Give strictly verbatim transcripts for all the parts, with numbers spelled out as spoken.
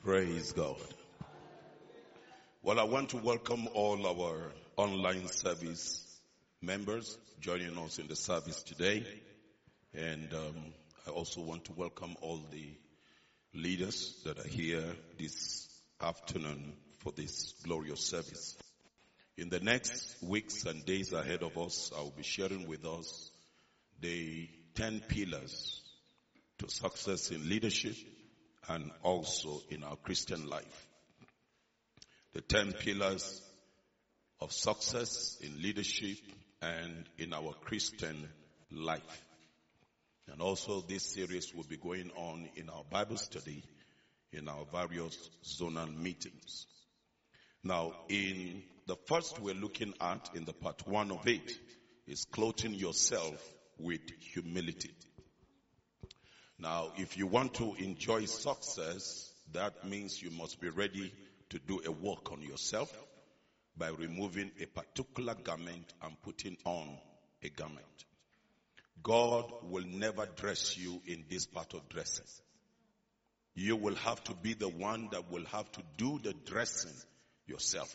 Praise God. Well, I want to welcome all our online service members joining us in the service today. And um, I also want to welcome all the leaders that are here this afternoon for this glorious service. In the next weeks and days ahead of us, I will be sharing with us the ten pillars to success in leadership and also in our Christian life. The ten pillars of success in leadership and in our Christian life. And also this series will be going on in our Bible study in our various zonal meetings. Now, in the first we're looking at in the part one of it is clothing yourself with humility. Now, if you want to enjoy success, that means you must be ready to do a work on yourself by removing a particular garment and putting on a garment. God will never dress you in this part of dressing. You will have to be the one that will have to do the dressing yourself.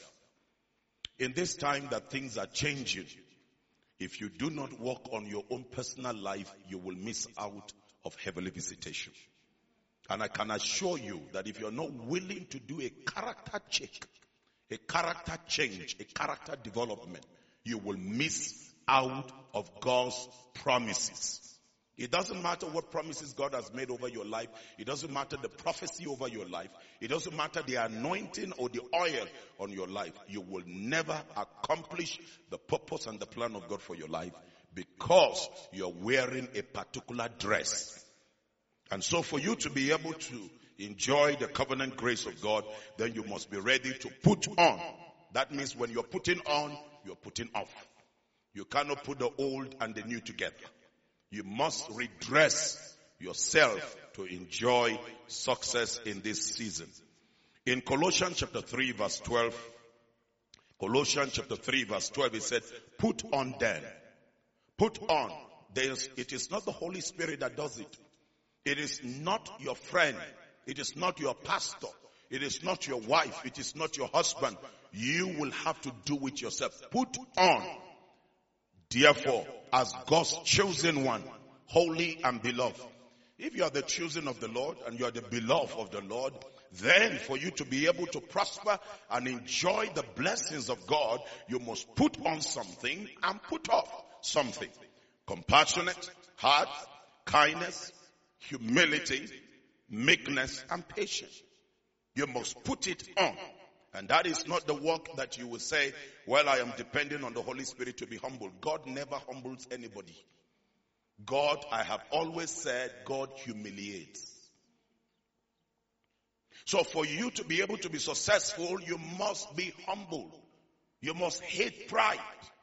In this time that things are changing, if you do not work on your own personal life, you will miss out of heavenly visitation. And I can assure you that if you're not willing to do a character check, a character change, a character development, you will miss out of God's promises. It doesn't matter what promises God has made over your life. It doesn't matter the prophecy over your life. It doesn't matter the anointing or the oil on your life. You will never accomplish the purpose and the plan of God for your life because you're wearing a particular dress. And so for you to be able to enjoy the covenant grace of God, then you must be ready to put on. That means when you're putting on, you're putting off. You cannot put the old and the new together. You must redress yourself to enjoy success in this season. In Colossians chapter three verse twelve, Colossians chapter three verse twelve, it said, put on then. Put on. There's, it is not the Holy Spirit that does it. It is not your friend. It is not your pastor. It is not your wife. It is not your husband. You will have to do it yourself. Put on. Therefore, as God's chosen one, holy and beloved. If you are the chosen of the Lord and you are the beloved of the Lord, then for you to be able to prosper and enjoy the blessings of God, you must put on something and put off something. Compassionate, heart, kindness, humility, meekness, and patience. You must put it on. And that is not the work that you will say, well, I am depending on the Holy Spirit to be humble. God never humbles anybody. God, I have always said, God humiliates. So for you to be able to be successful, you must be humble. You must hate pride.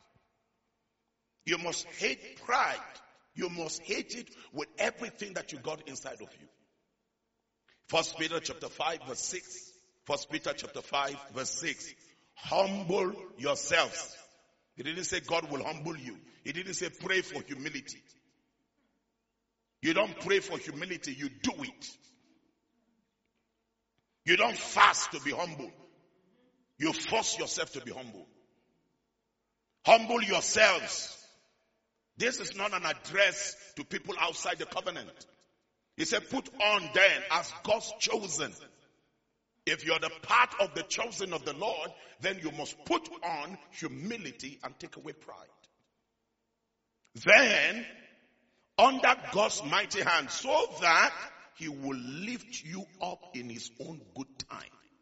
You must hate pride. You must hate it with everything that you got inside of you. First Peter chapter five verse six. First Peter chapter five verse six. Humble yourselves. He didn't say God will humble you. He didn't say pray for humility. You don't pray for humility, you do it. You don't fast to be humble. You force yourself to be humble. Humble yourselves. This is not an address to people outside the covenant. He said, put on then as God's chosen. If you're the part of the chosen of the Lord, then you must put on humility and take away pride. Then, under God's mighty hand, so that he will lift you up in his own good time.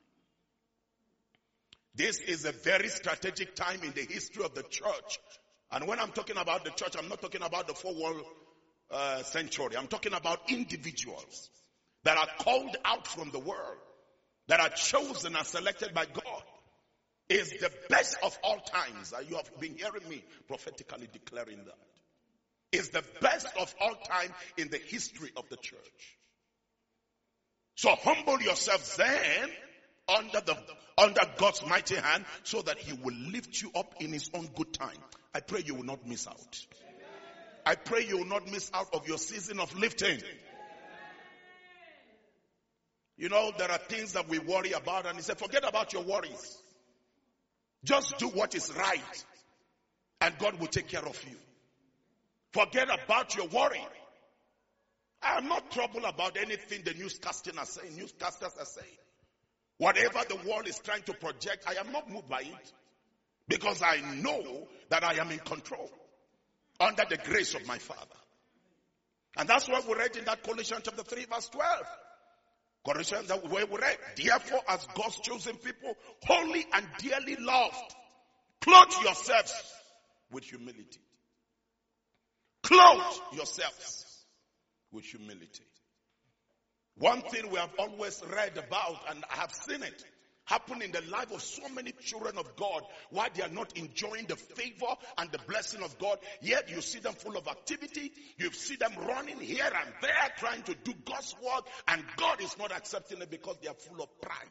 This is a very strategic time in the history of the church. And when I'm talking about the church, I'm not talking about the four-world uh, century. I'm talking about individuals that are called out from the world, that are chosen and selected by God. Is the best of all times. Uh, you have been hearing me prophetically declaring that. Is the best of all time in the history of the church. So humble yourselves then under the under God's mighty hand so that he will lift you up in his own good time. I pray you will not miss out. I pray you will not miss out of your season of lifting. You know, there are things that we worry about, and he said, forget about your worries. Just do what is right, and God will take care of you. Forget about your worry. I am not troubled about anything the newscasters are saying. Newscasters are saying. Whatever the world is trying to project, I am not moved by it. Because I know that I am in control. Under the grace of my Father. And that's what we read in that Colossians chapter three verse twelve. Colossians where we read, therefore as God's chosen people, holy and dearly loved, clothe yourselves with humility. Clothe yourselves with humility. One thing we have always read about, and I have seen it happen in the life of so many children of God, while they are not enjoying the favor and the blessing of God, yet you see them full of activity, you see them running here and there, trying to do God's work, and God is not accepting it because they are full of pride.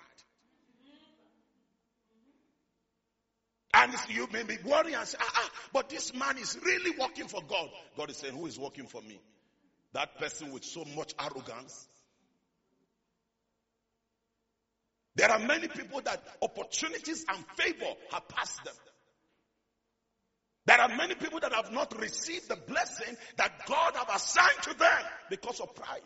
And you may be worrying and say, ah, ah, but this man is really working for God. God is saying, who is working for me? That person with so much arrogance. There are many people that opportunities and favor have passed them. There are many people that have not received the blessing that God have assigned to them because of pride.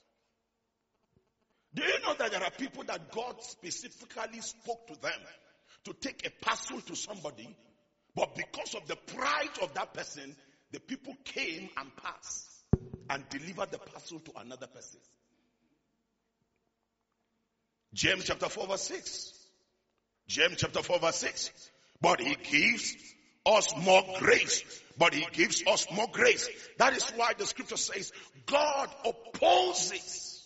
Do you know that there are people that God specifically spoke to them to take a parcel to somebody, but because of the pride of that person, the people came and passed and delivered the parcel to another person? James chapter four verse six. James chapter four verse six. But he gives us more grace. But he gives us more grace. That is why the scripture says, God opposes.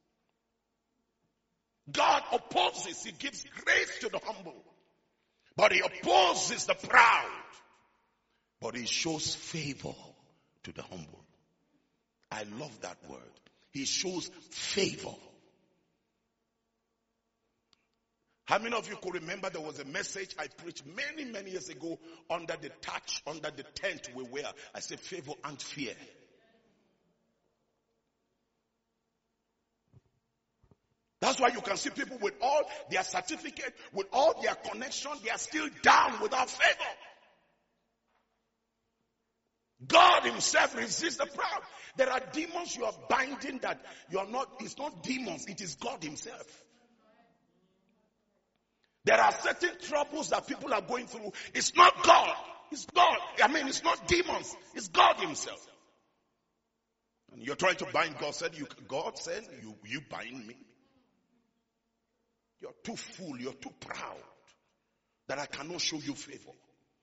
God opposes. He gives grace to the humble. But he opposes the proud. But he shows favor to the humble. I love that word. He shows favor. How many of you could remember there was a message I preached many, many years ago under the touch, under the tent we wear? I said favor and fear. That's why you can see people with all their certificate, with all their connection, they are still down without favor. God himself resists the proud. There are demons you are binding that you are not, it's not demons, it is God himself. There are certain troubles that people are going through. It's not God. It's God. I mean, it's not demons. It's God himself. And you're trying to bind God. Said you, God said, you, you bind me. You're too full. You're too proud that I cannot show you favor.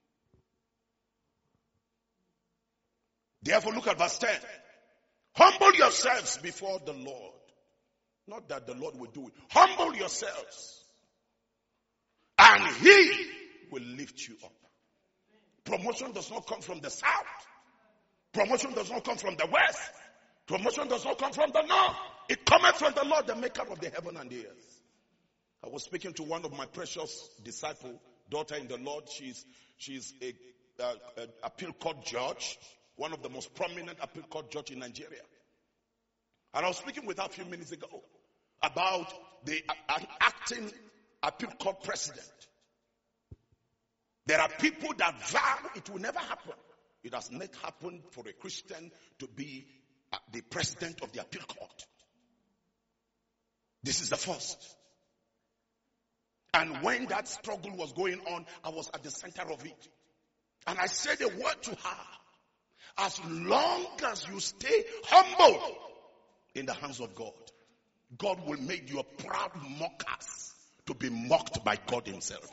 Therefore, look at verse ten. Humble yourselves before the Lord. Not that the Lord will do it. Humble yourselves. And he will lift you up. Promotion does not come from the south. Promotion does not come from the west. Promotion does not come from the north. It cometh from the Lord, the maker of the heaven and the earth. I was speaking to one of my precious disciple, daughter in the Lord. She's, she's a, a, a appeal court judge, one of the most prominent appeal court judge in Nigeria. And I was speaking with her a few minutes ago about the uh, acting appeal court president. There are people that vow it will never happen. It has not happened for a Christian to be uh, the president of the appeal court. This is the first. And when that struggle was going on, I was at the center of it. And I said a word to her. As long as you stay humble in the hands of God, God will make you a proud mockers to be mocked by God himself.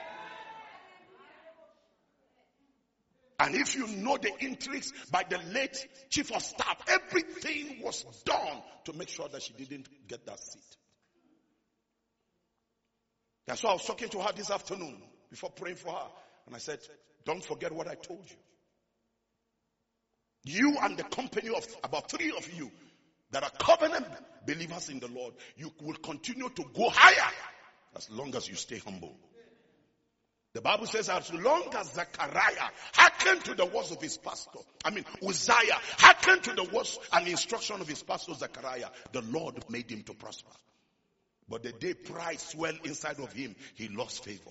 And if you know the intrigues by the late chief of staff, everything was done to make sure that she didn't get that seat. That's why I was talking to her this afternoon before praying for her. And I said, don't forget what I told you. You and the company of about three of you that are covenant believers in the Lord, you will continue to go higher as long as you stay humble. The Bible says as long as Zechariah hearkened to the words of his pastor, I mean Uzziah hearkened to the words and instruction of his pastor Zechariah, the Lord made him to prosper. But the day pride swelled inside of him, he lost favor.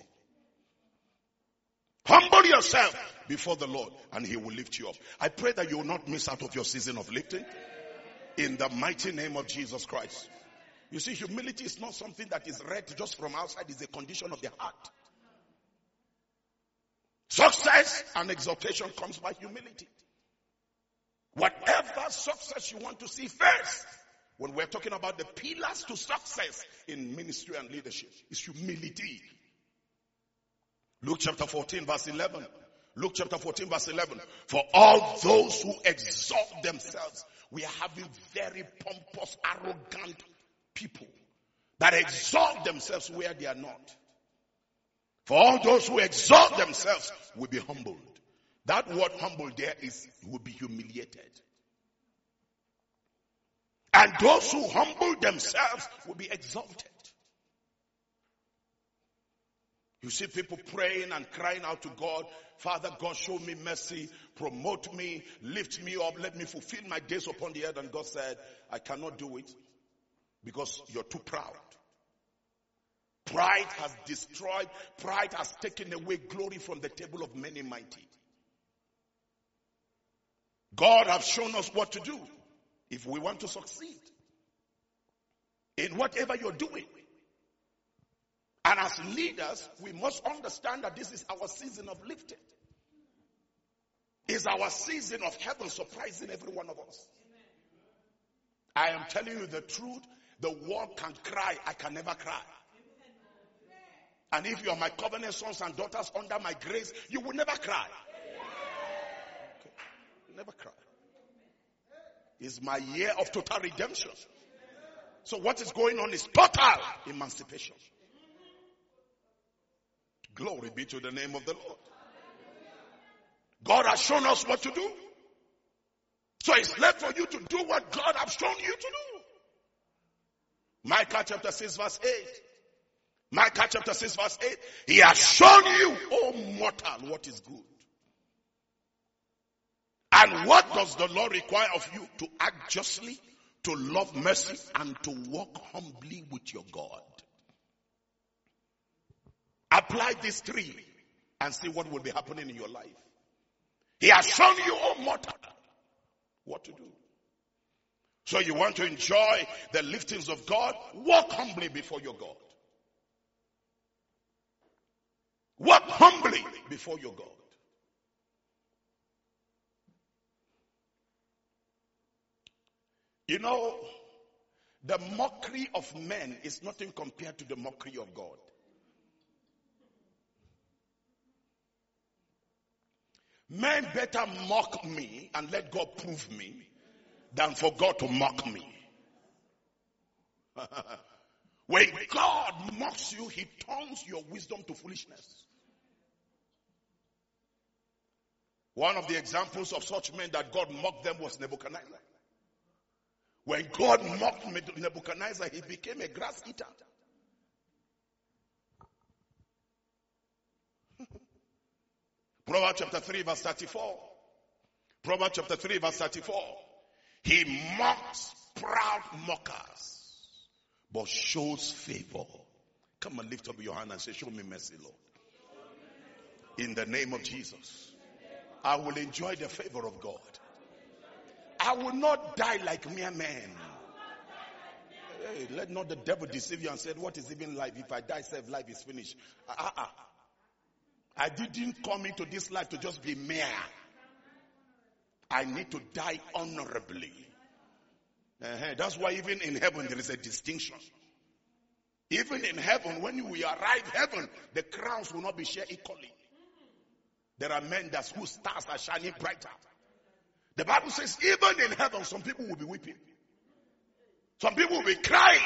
Humble yourself before the Lord and he will lift you up. I pray that you will not miss out of your season of lifting. In the mighty name of Jesus Christ. You see, humility is not something that is read just from outside. It's a condition of the heart. Success and exaltation comes by humility. Whatever success you want to see first, when we're talking about the pillars to success in ministry and leadership, is humility. Luke chapter fourteen verse eleven. Luke chapter fourteen verse eleven. For all those who exalt themselves, we are having very pompous, arrogant people that exalt themselves where they are not. For all those who exalt themselves will be humbled. That word humble there is, will be humiliated. And those who humble themselves will be exalted. You see people praying and crying out to God, Father God, show me mercy, promote me, lift me up, let me fulfill my days upon the earth. And God said, I cannot do it because you're too proud. Pride has destroyed, pride has taken away glory from the table of many mighty. God has shown us what to do if we want to succeed in whatever you're doing. And as leaders, we must understand that this is our season of lifting. It's our season of heaven surprising every one of us. I am telling you the truth. The world can cry. I can never cry. And if you are my covenant sons and daughters under my grace, you will never cry. Okay. Never cry. It's my year of total redemption. So what is going on is total emancipation. Glory be to the name of the Lord. God has shown us what to do. So it's left for you to do what God has shown you to do. Micah chapter six verse eight. Micah chapter six verse eight. He has shown you, O mortal, what is good. And what does the Lord require of you? To act justly, to love mercy, and to walk humbly with your God. Apply these three and see what will be happening in your life. He has shown you, O mortal, what to do. So you want to enjoy the liftings of God? Walk humbly before your God. Walk humbly before your God. You know, the mockery of men is nothing compared to the mockery of God. Men better mock me and let God prove me than for God to mock me. When God mocks you, he turns your wisdom to foolishness. One of the examples of such men that God mocked them was Nebuchadnezzar. When God mocked Nebuchadnezzar, he became a grass eater. Proverbs chapter three verse thirty-four. Proverbs chapter three verse thirty-four. He mocks proud mockers, but shows favor. Come and lift up your hand and say, show me mercy, Lord. In the name of Jesus. I will enjoy the favor of God. I will not die like mere men. Hey, let not the devil deceive you and say, what is even life? If I die, self life is finished. Uh-uh. I didn't come into this life to just be mere. I need to die honorably. Uh-huh. That's why even in heaven there is a distinction. Even in heaven, when we arrive heaven, the crowns will not be shared equally. There are men that whose stars are shining brighter. The Bible says even in heaven, some people will be weeping. Some people will be crying.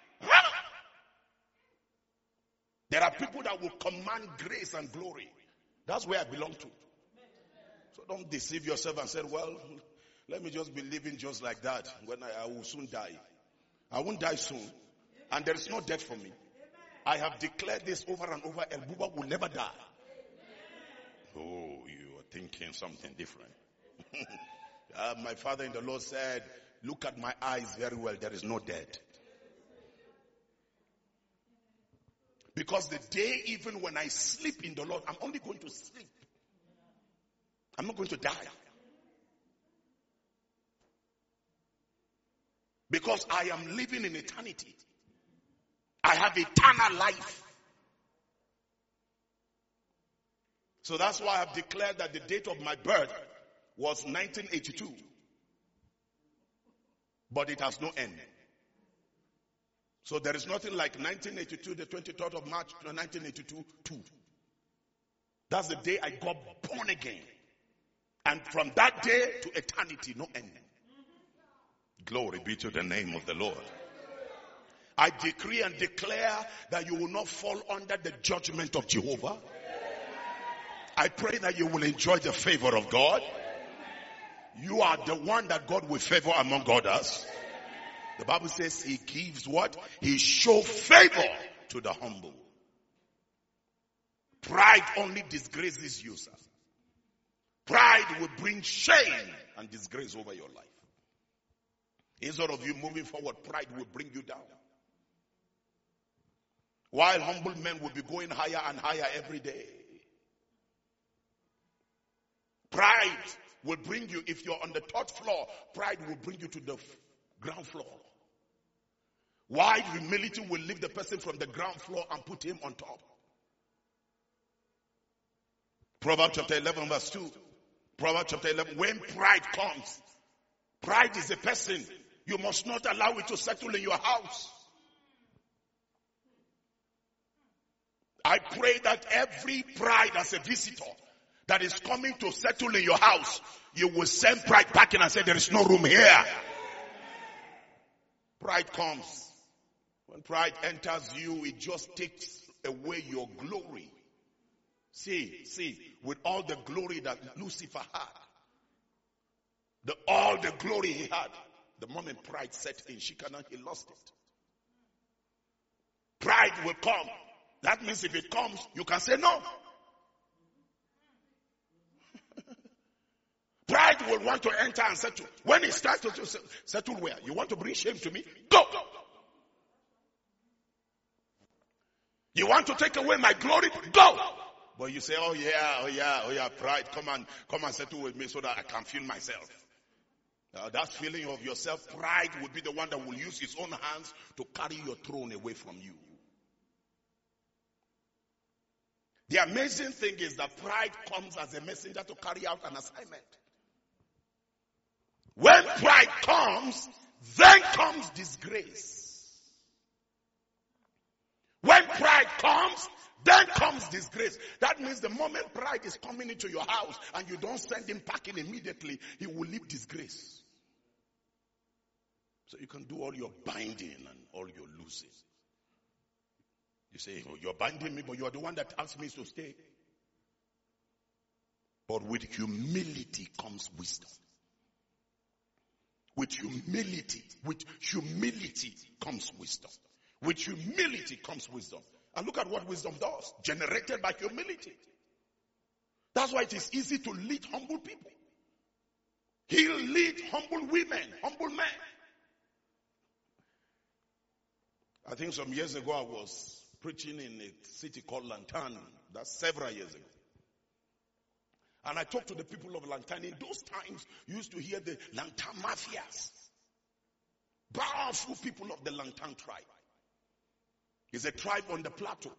There are people that will command grace and glory. That's where I belong to. So don't deceive yourself and say, well, let me just be living just like that when I, I will soon die. I won't die soon. And there is no death for me. I have declared this over and over. El Buba will never die. Oh, you are thinking something different. uh, my father in the Lord said, look at my eyes very well. There is no death. Because the day, even when I sleep in the Lord, I'm only going to sleep. I'm not going to die. Because I am living in eternity. I have eternal life. So that's why I have declared that the date of my birth was nineteen eighty-two. But it has no end. So there is nothing like nineteen eighty-two, the twenty-third of March, nineteen eighty-two, two. That's the day I got born again. And from that day to eternity, no end. Glory be to the name of the Lord. I decree and declare that you will not fall under the judgment of Jehovah. I pray that you will enjoy the favor of God. You are the one that God will favor among others. The Bible says he gives what? He shows favor to the humble. Pride only disgraces you, sir. Pride will bring shame and disgrace over your life. Instead of you moving forward, pride will bring you down. While humble men will be going higher and higher every day. Pride will bring you, if you're on the third floor, pride will bring you to the ground floor. While humility will lift the person from the ground floor and put him on top. Proverbs chapter eleven verse two. Proverbs chapter eleven. When pride comes, pride is a person. You must not allow it to settle in your house. I pray that every pride as a visitor that is coming to settle in your house, you will send pride back in and say, there is no room here. Pride comes. When pride enters you, it just takes away your glory. See, see, with all the glory that Lucifer had, the, all the glory he had, the moment pride set in, Shekinah, he lost it. Pride will come. That means if it comes, you can say no. Pride will want to enter and settle. When it starts to settle where? You want to bring shame to me? Go! You want to take away my glory? Go! But you say, oh yeah, oh yeah, oh yeah, pride, come and, come and settle with me so that I can feel myself. Uh, that feeling of yourself, pride will be the one that will use his own hands to carry your throne away from you. The amazing thing is that pride comes as a messenger to carry out an assignment. When pride comes, then comes disgrace. When pride comes, then comes disgrace. That means the moment pride is coming into your house and you don't send him packing immediately, he will leave disgrace. So you can do all your binding and all your losing. You say, oh, you're binding me, but you're the one that asked me to stay. But with humility comes wisdom. With humility, with humility comes wisdom. With humility comes wisdom. And look at what wisdom does. Generated by humility. That's why it is easy to lead humble people. He'll lead humble women, humble men. I think some years ago I was preaching in a city called Lantan. That's several years ago. And I talked to the people of Lantan. In those times, you used to hear the Lantan mafias. Powerful people of the Lantan tribe. It's a tribe on the plateau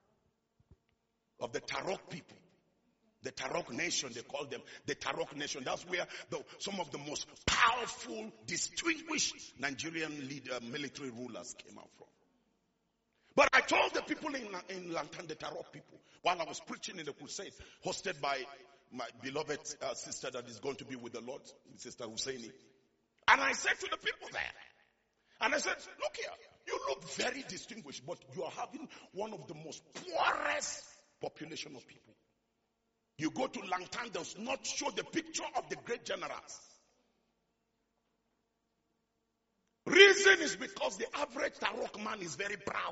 of the Tarok people. The Tarok nation, they call them the Tarok nation. That's where the, some of the most powerful, distinguished Nigerian leader, military rulers came out from. But I told the people in, in Lantan, the Tarok people, while I was preaching in the crusade, hosted by my beloved uh, sister that is going to be with the Lord, Sister Husseini. And I said to the people there, and I said, look here, you look very distinguished, but you are having one of the most poorest population of people. You go to Lantan, does not show the picture of the great generals. Reason is because the average Tarok man is very proud.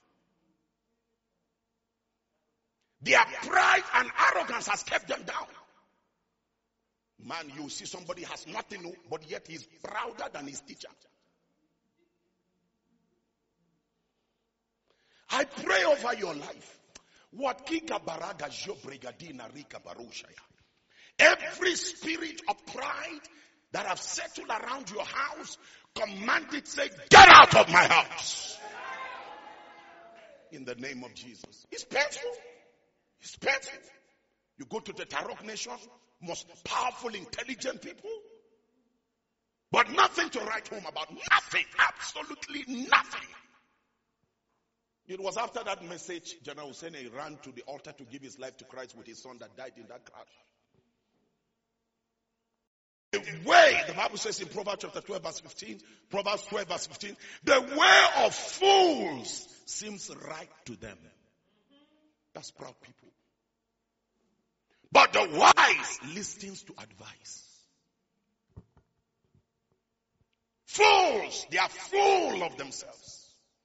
Their pride and arrogance has kept them down. Man, you see somebody has nothing, but yet he's prouder than his teacher. I pray over your life. What Kika Baraga Jo Brigadina Rika Barushaya. Every spirit of pride that have settled around your house, command it, say, get out of my house. In the name of Jesus. It's painful. It's painful. You go to the Tarok nation, most powerful, intelligent people, but nothing to write home about. Nothing. Absolutely nothing. It was after that message, General Hussein ran to the altar to give his life to Christ with his son that died in that crash. The way, the Bible says in Proverbs chapter twelve verse fifteen, Proverbs twelve verse fifteen, the way of fools seems right to them. That's proud people. But the wise listens to advice. Fools, they are full of themselves.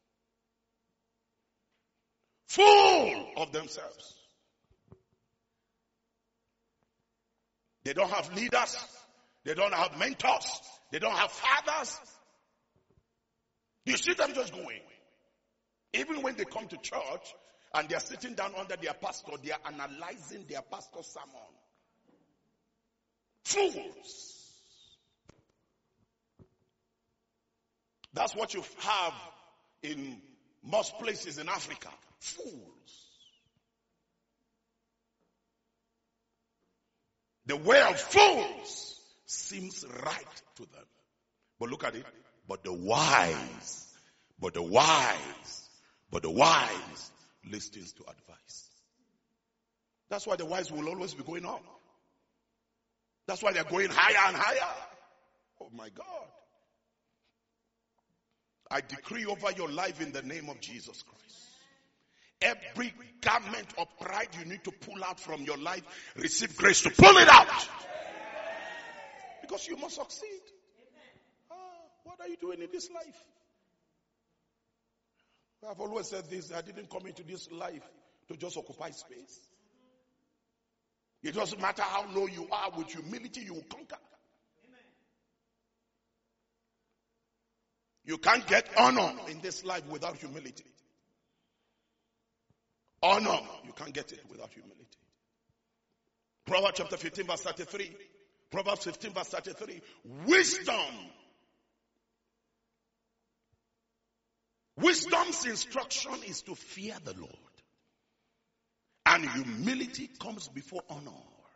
Full of themselves. They don't have leaders. They don't have mentors. They don't have fathers. You see them just going. Even when they come to church and they are sitting down under their pastor, they are analyzing their pastor's sermon. Fools. That's what you have in most places in Africa. Fools. The way of fools seems right to them. But look at it. But the wise, but the wise, but the wise listens to advice. That's why the wise will always be going up. That's why they're going higher and higher. Oh my God. I decree over your life in the name of Jesus Christ. Every garment of pride you need to pull out from your life, receive grace to pull it out. Because you must succeed. Ah, what are you doing in this life? I've always said this, I didn't come into this life to just occupy space. It doesn't matter how low you are, with humility you will conquer. You can't get honor in this life without humility. Honor, you can't get it without humility. Proverbs chapter fifteen verse thirty-three. Proverbs fifteen verse thirty-three. Wisdom. Wisdom's instruction is to fear the Lord. And humility comes before honor.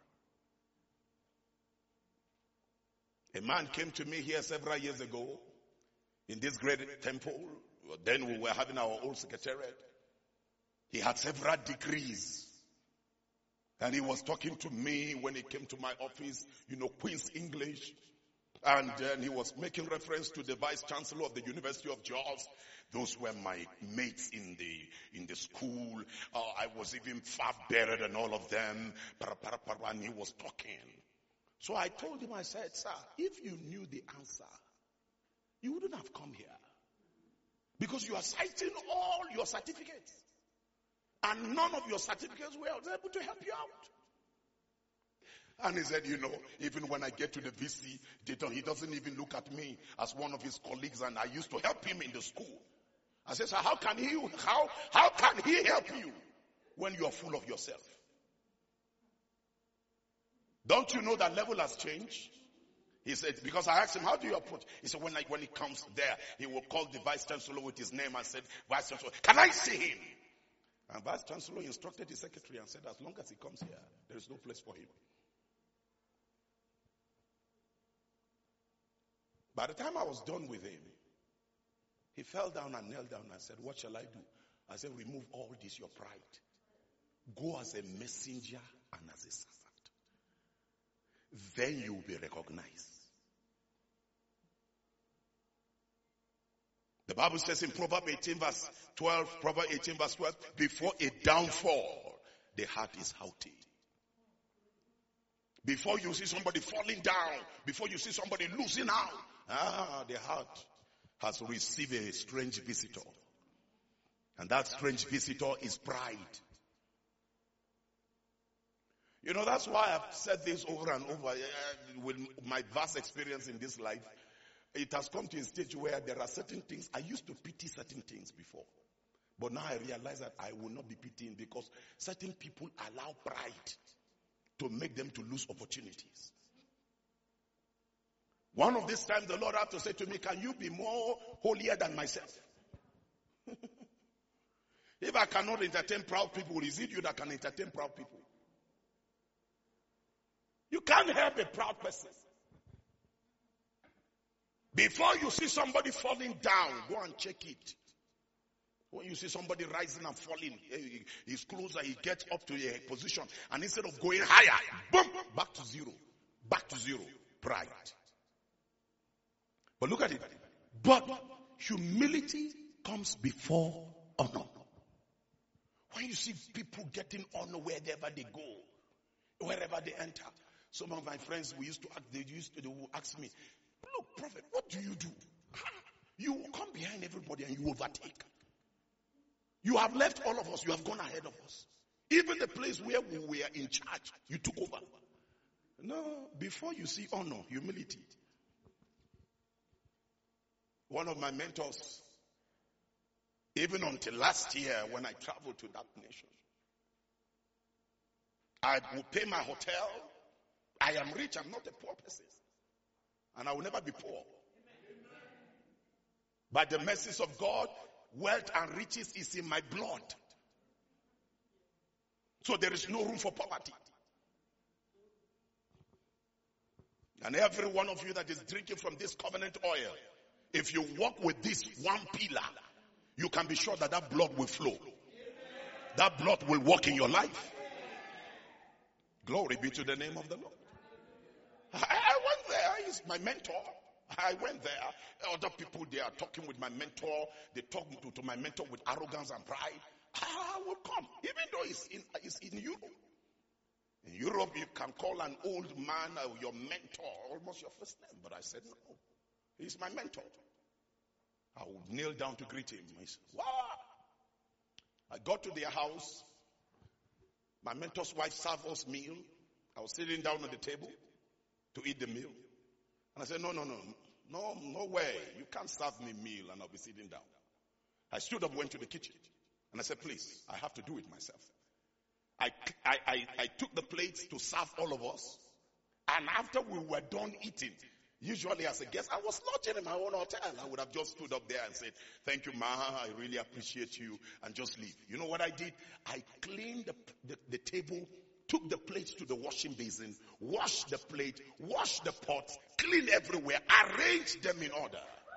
A man came to me here several years ago in this great temple. Then we were having our old secretariat. He had several degrees. And he was talking to me when he came to my office, you know, Queen's English. And then he was making reference to the vice chancellor of the University of Jos. Those were my mates in the in the school. Uh, I was even far better than all of them. And he was talking. So I told him, I said, sir, if you knew the answer, you wouldn't have come here. Because you are citing all your certificates. And none of your certificates were able to help you out. And he said, you know, even when I get to the V C, he doesn't even look at me as one of his colleagues, and I used to help him in the school. I said, so how can he, how, how can he help you when you are full of yourself? Don't you know that level has changed? He said, because I asked him, how do you approach? He said, when, I, when he comes there, he will call the vice chancellor with his name and said, vice chancellor, can I see him? And vice chancellor instructed his secretary and said, as long as he comes here, there is no place for him. By the time I was done with him, he fell down and knelt down and said, what shall I do? I said, remove all this, your pride. Go as a messenger and as a servant. Then you will be recognized. The Bible says in Proverbs eighteen verse twelve, Proverbs eighteen verse twelve, before a downfall, the heart is haughty. Before you see somebody falling down, before you see somebody losing out, ah, the heart has received a strange visitor. And that strange visitor is pride. You know, that's why I've said this over and over. Uh, with my vast experience in this life, it has come to a stage where there are certain things, I used to pity certain things before. But now I realize that I will not be pitying because certain people allow pride to make them to lose opportunities. One of these times the Lord had to say to me, can you be more holier than myself? If I cannot entertain proud people, is it you that can entertain proud people? You can't help a proud person. Before you see somebody falling down, go and check it. When you see somebody rising and falling, he's closer, he gets up to a position, and instead of going higher, boom, back to zero. Back to zero. Pride. But look at it. But humility comes before honor. When you see people getting honor wherever they go, wherever they enter. Some of my friends, we used to ask, they used to they will ask me, look, prophet, what do you do? You come behind everybody and you overtake. You have left all of us. You have gone ahead of us. Even the place where we were in charge, you took over. No, before you see honor, humility. One of my mentors, even until last year when I traveled to that nation, I would pay my hotel. I am rich. I'm not a poor person. And I will never be poor. By the mercies of God, wealth and riches is in my blood. So there is no room for poverty. And every one of you that is drinking from this covenant oil, if you walk with this one pillar, you can be sure that that blood will flow. That blood will work in your life. Glory be to the name of the Lord. I, I went there. He's my mentor. I went there. Other people, they are talking with my mentor. They talk to, to my mentor with arrogance and pride. I will come. Even though it's in, it's in Europe. In Europe, you can call an old man uh, your mentor, almost your first name. But I said, no. He's my mentor. I would kneel down to greet him. He said, wow. I got to their house. My mentor's wife served us meal. I was sitting down on the table to eat the meal. And I said, no, no, no, no, no way. You can't serve me meal and I'll be sitting down. I stood up, went to the kitchen. And I said, please, I have to do it myself. I, I, I, I took the plates to serve all of us. And after we were done eating, usually as a guest, I was lodging in my own hotel. I would have just stood up there and said, thank you, Ma, I really appreciate you, and just leave. You know what I did? I cleaned the, the, the table, took the plates to the washing basin, washed the plate, washed the pots, cleaned everywhere, arranged them in order.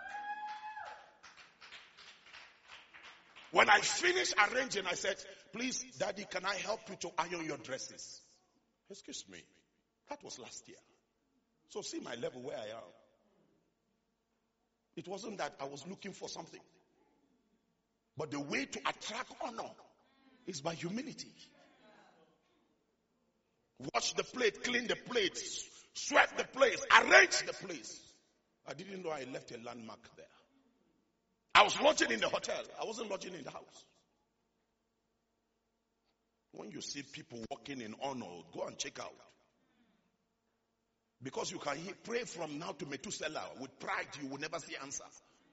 When I finished arranging, I said, please, Daddy, can I help you to iron your dresses? Excuse me. That was last year. So see my level where I am. It wasn't that I was looking for something. But the way to attract honor is by humility. Wash the plate, clean the plate, sweep the place, arrange the place. I didn't know I left a landmark there. I was lodging in the hotel. I wasn't lodging in the house. When you see people walking in honor, go and check out. Because you can pray from now to Methuselah. With pride, you will never see answer.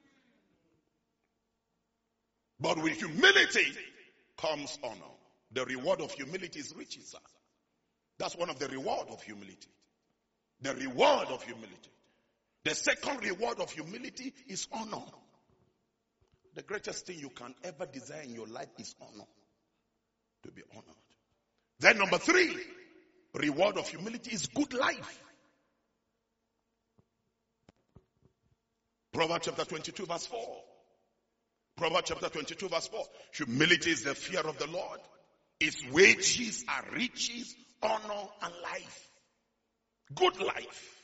But with humility comes honor. The reward of humility is riches, sir. That's one of the reward of humility. The reward of humility. The second reward of humility is honor. The greatest thing you can ever desire in your life is honor. To be honored. Then number three, reward of humility is good life. Proverbs chapter twenty-two verse four. Proverbs chapter twenty-two verse four. Humility is the fear of the Lord. Its wages are riches, honor, and life. Good life.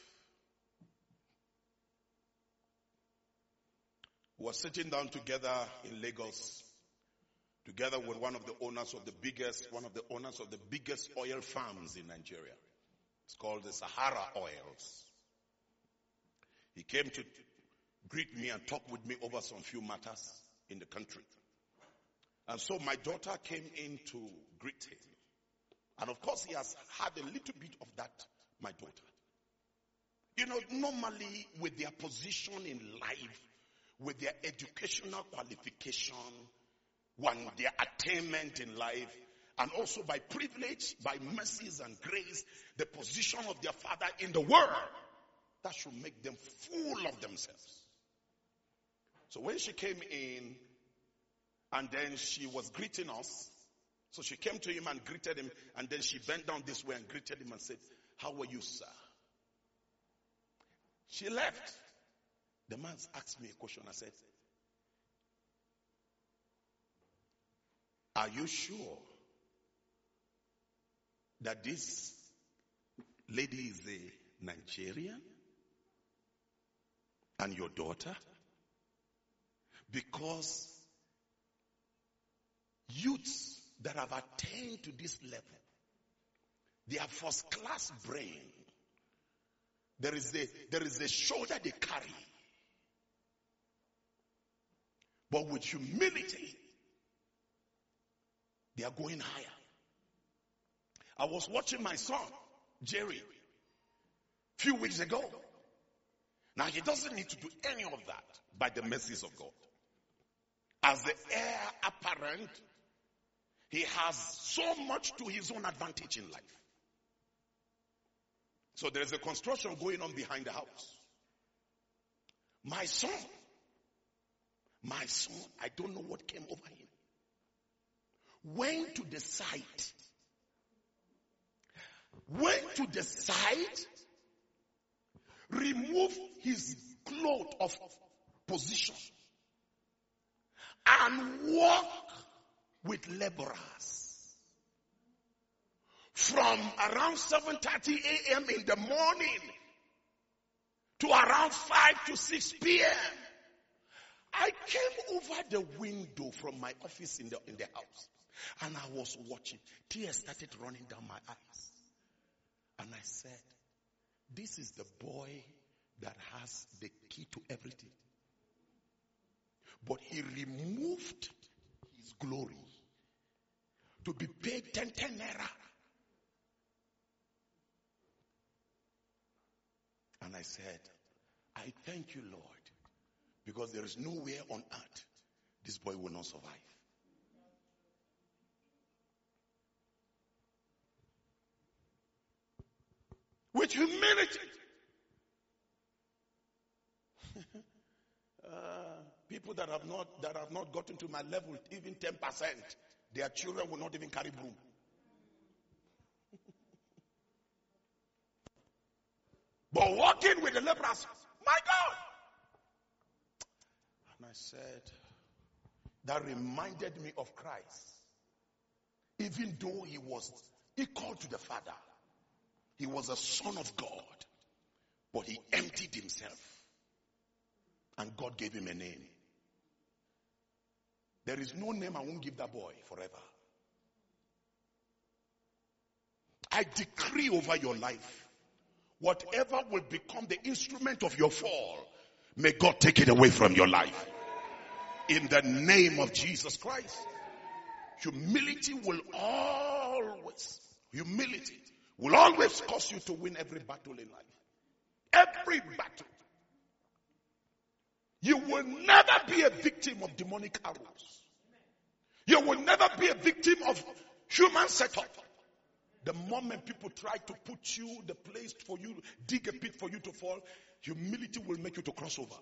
We were sitting down together in Lagos, together with one of the owners of the biggest, one of the owners of the biggest oil farms in Nigeria. It's called the Sahara Oils. He came to greet me and talk with me over some few matters in the country. And so my daughter came in to greet him. And of course he has had a little bit of that, my daughter. You know, normally with their position in life, with their educational qualification, won their attainment in life, and also by privilege, by mercies and grace, the position of their father in the world, that should make them full of themselves. So when she came in, and then she was greeting us, so she came to him and greeted him, and then she bent down this way and greeted him and said, "How are you, sir?" She left. The man asked me a question. I said, "Are you sure that this lady is a Nigerian and your daughter? Because youths that have attained to this level, they have first class brain. There is a, there is a shoulder they carry. But with humility, they are going higher." I was watching my son, Jerry, a few weeks ago. Now, he doesn't need to do any of that by the mercies of God. As the heir apparent, he has so much to his own advantage in life. So there is a construction going on behind the house. My son, my son, I don't know what came over him, went to the site, went to the site, removed his cloth of position, and walked with laborers from around seven thirty a.m. in the morning to around five to six p.m. I came over the window from my office in the, in the house, and I was watching. Tears started running down my eyes. And I said, this is the boy that has the key to everything. But he removed his glory to be paid ten, ten naira. And I said, I thank you, Lord, because there is nowhere on earth this boy will not survive. With humility. uh, people that have not that have not gotten to my level, even ten percent, their children will not even carry broom. But walking with the lepers, my God. And I said, that reminded me of Christ. Even though he was equal to the Father, he was a son of God, but he emptied himself, and God gave him a name. There is no name I won't give that boy forever. I decree over your life, whatever will become the instrument of your fall, may God take it away from your life. In the name of Jesus Christ. Humility will always, humility will always cause you to win every battle in life. Every battle. You will never be a victim of demonic arrows. You will never be a victim of human setup. The moment people try to put you the place for you, dig a pit for you to fall, humility will make you to cross over.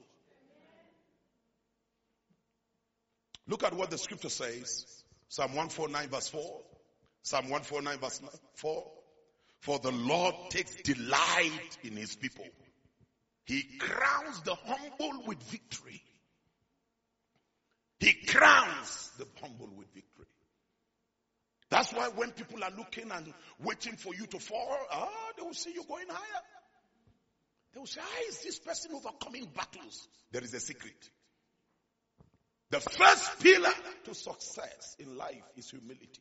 Look at what the scripture says. Psalm one forty-nine verse four. Psalm one forty-nine verse four. For the Lord takes delight in his people. He crowns the humble with victory. He crowns the humble with victory. That's why when people are looking and waiting for you to fall, ah, they will see you going higher. They will say, how is this person overcoming battles? There is a secret. The first pillar to success in life is humility.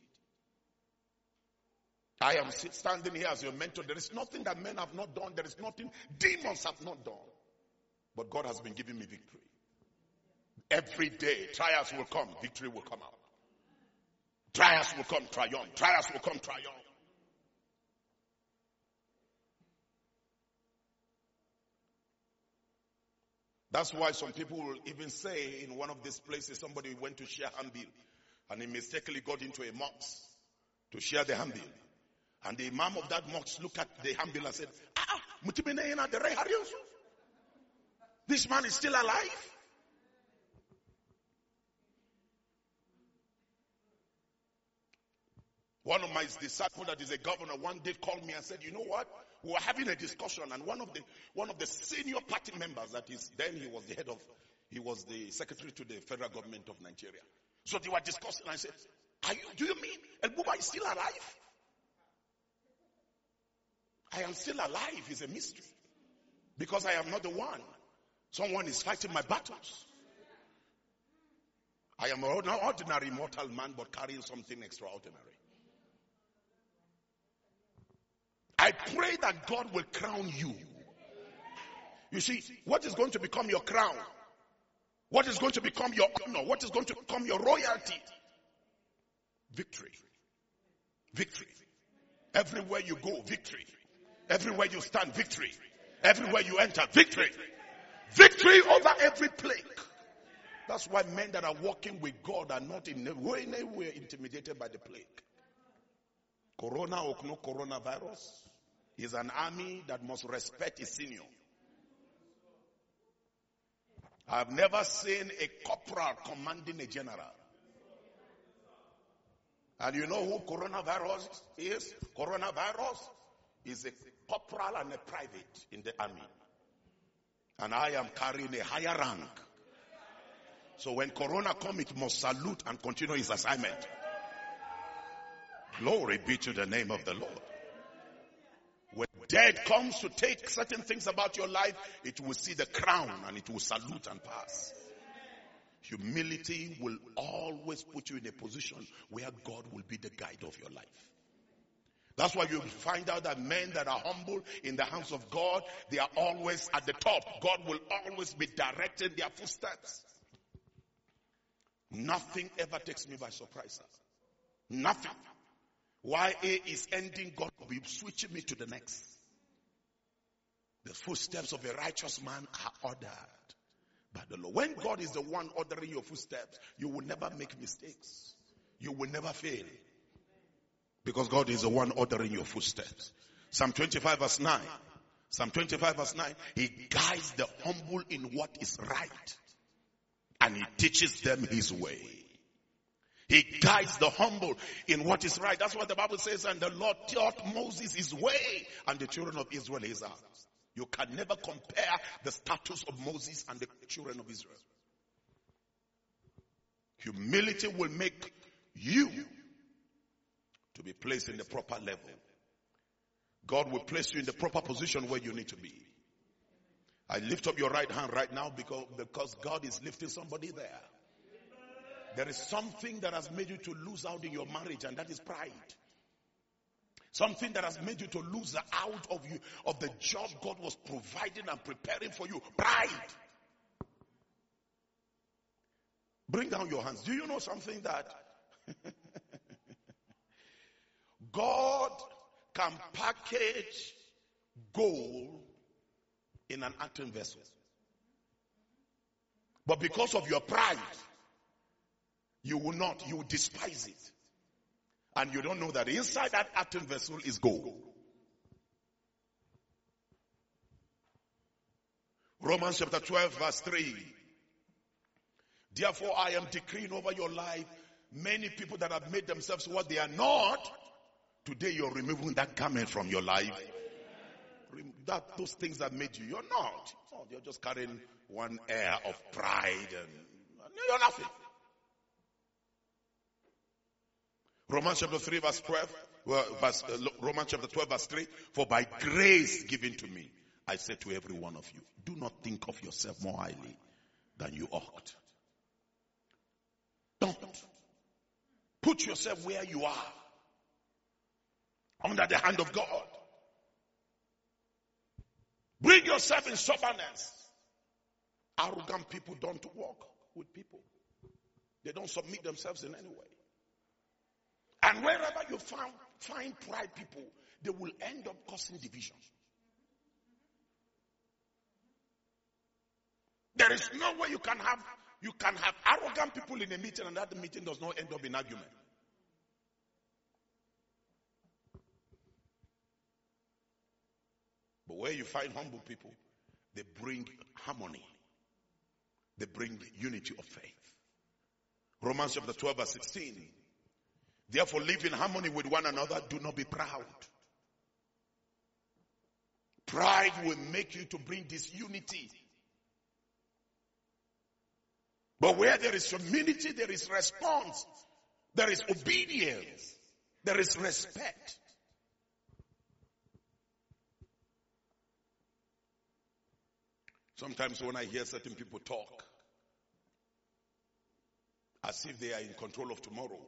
I am standing here as your mentor. There is nothing that men have not done. There is nothing demons have not done. But God has been giving me victory. Every day, trials will come, victory will come out. Trials will come, triumph. Trials will come, triumph. That's why some people will even say in one of these places, somebody went to share handbill. And he mistakenly got into a mosque to share the hambil. And the imam of that mosque looked at the hambil and said, ah, this man is still alive? One of my disciples that is a governor one day called me and said, you know what? We were having a discussion, and one of the one of the senior party members, that is, then he was the head of, he was the secretary to the federal government of Nigeria. So they were discussing, and I said, Are you, do you mean El Buba is still alive? I am still alive is a mystery. Because I am not the one. Someone is fighting my battles. I am an ordinary mortal man, but carrying something extraordinary. I pray that God will crown you. You see, what is going to become your crown? What is going to become your honor? What is going to become your royalty? Victory. Victory. Everywhere you go, victory. Everywhere you stand, victory. Everywhere you enter, victory. Victory over every plague. That's why men that are walking with God are not in any way, anywhere intimidated by the plague. Corona or no coronavirus is an army that must respect its senior. I've never seen a corporal commanding a general. And you know who coronavirus is? Coronavirus is a corporal and a private in the army. And I am carrying a higher rank. So when corona comes, it must salute and continue its assignment. Glory be to the name of the Lord. When death comes to take certain things about your life, it will see the crown and it will salute and pass. Humility will always put you in a position where God will be the guide of your life. That's why you find out that men that are humble in the hands of God, they are always at the top. God will always be directing their footsteps. Nothing ever takes me by surprise. Nothing. Y A is ending, God will be switching me to the next. The footsteps of a righteous man are ordered by the Lord. When God is the one ordering your footsteps, you will never make mistakes. You will never fail. Because God is the one ordering your footsteps. Psalm twenty-five verse nine. Psalm twenty-five verse nine. He guides the humble in what is right. And he teaches them his way. He guides the humble in what is right. That's what the Bible says. And the Lord taught Moses his way, and the children of Israel his arms. You can never compare the status of Moses and the children of Israel. Humility will make you to be placed in the proper level. God will place you in the proper position where you need to be. I lift up your right hand right now because, because God is lifting somebody there. There is something that has made you to lose out in your marriage, and that is pride. Something that has made you to lose out of you of the job God was providing and preparing for you. Pride. Bring down your hands. Do you know something that God can package gold in an earthen vessel? But because of your pride, you will not, you will despise it. And you don't know that inside that earthen vessel is gold. Romans chapter twelve verse three. Therefore I am decreeing over your life, many people that have made themselves what they are not, today you're removing that garment from your life. That those things that made you, you're not. Oh, you're just carrying one air of pride and you're nothing. Romans chapter three verse twelve, well, verse, uh, Romans chapter twelve verse three, for by grace given to me, I say to every one of you, do not think of yourself more highly than you ought. Don't. Put yourself where you are, under the hand of God. Bring yourself in stubbornness. Arrogant people don't walk with people. They don't submit themselves in any way. And wherever you find, find pride people, they will end up causing division. There is no way you can have you can have arrogant arrogant people in a meeting and that meeting does not end up in argument. But where you find humble people, they bring harmony. They bring unity of faith. Romans chapter twelve verse sixteen. Therefore live in harmony with one another. Do not be proud. Pride will make you to bring disunity. But where there is humility, there is response. There is obedience. There is respect. Sometimes when I hear certain people talk as if they are in control of tomorrow.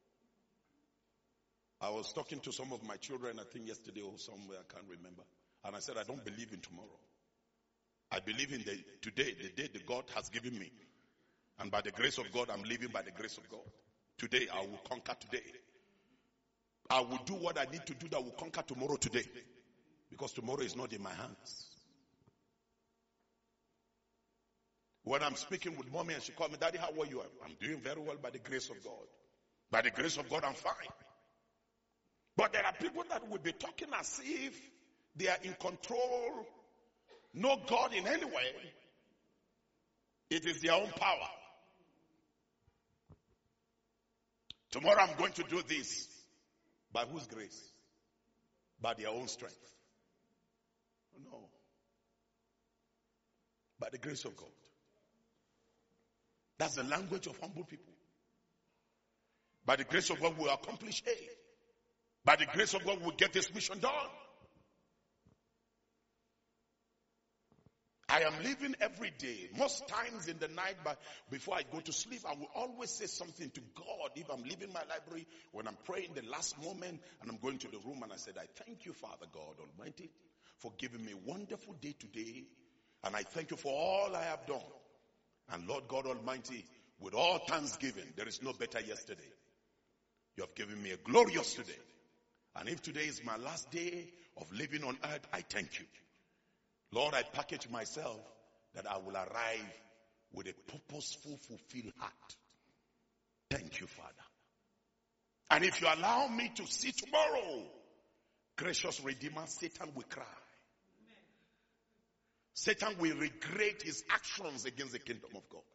I was talking to some of my children, I think yesterday or somewhere, I can't remember. And I said, I don't believe in tomorrow. I believe in the today, the day that God has given me. And by the grace of God, I'm living by the grace of God. Today, I will conquer today. I will do what I need to do that will conquer tomorrow today. Because tomorrow is not in my hands. When I'm speaking with mommy and she called me, Daddy, how are you? I'm doing very well by the grace of God. By the grace of God, I'm fine. But there are people that will be talking as if they are in control, no God in any way. It is their own power. Tomorrow I'm going to do this. By whose grace? By their own strength. No. By the grace of God. That's the language of humble people. By the grace of God, we'll accomplish A. By the grace of God, we'll get this mission done. I am living every day. Most times in the night, but before I go to sleep, I will always say something to God. If I'm leaving my library, when I'm praying the last moment, and I'm going to the room, and I said, I thank you, Father God Almighty, for giving me a wonderful day today. And I thank you for all I have done. And Lord God Almighty, with all thanksgiving, there is no better yesterday. You have given me a glorious today. And if today is my last day of living on earth, I thank you. Lord, I package myself that I will arrive with a purposeful, fulfilled heart. Thank you, Father. And if you allow me to see tomorrow, gracious Redeemer, Satan will cry. Satan will regret his actions against the kingdom of God.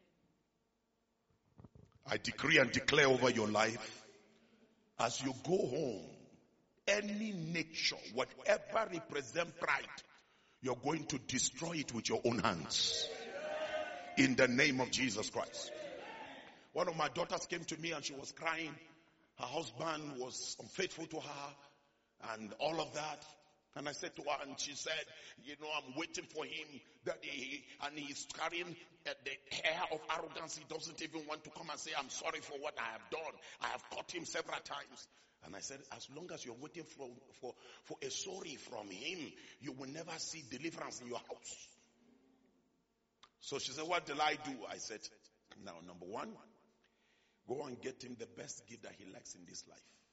I decree and declare over your life, as you go home, any nature, whatever represents pride, you're going to destroy it with your own hands. In the name of Jesus Christ. One of my daughters came to me and she was crying. Her husband was unfaithful to her and all of that. And I said to her, and she said, you know, I'm waiting for him, that he, and he's carrying uh, the hair of arrogance. He doesn't even want to come and say, I'm sorry for what I have done. I have caught him several times. And I said, as long as you're waiting for, for, for a sorry from him, you will never see deliverance in your house. So she said, what did I do? I said, now, number one, go and get him the best gift that he likes in this life.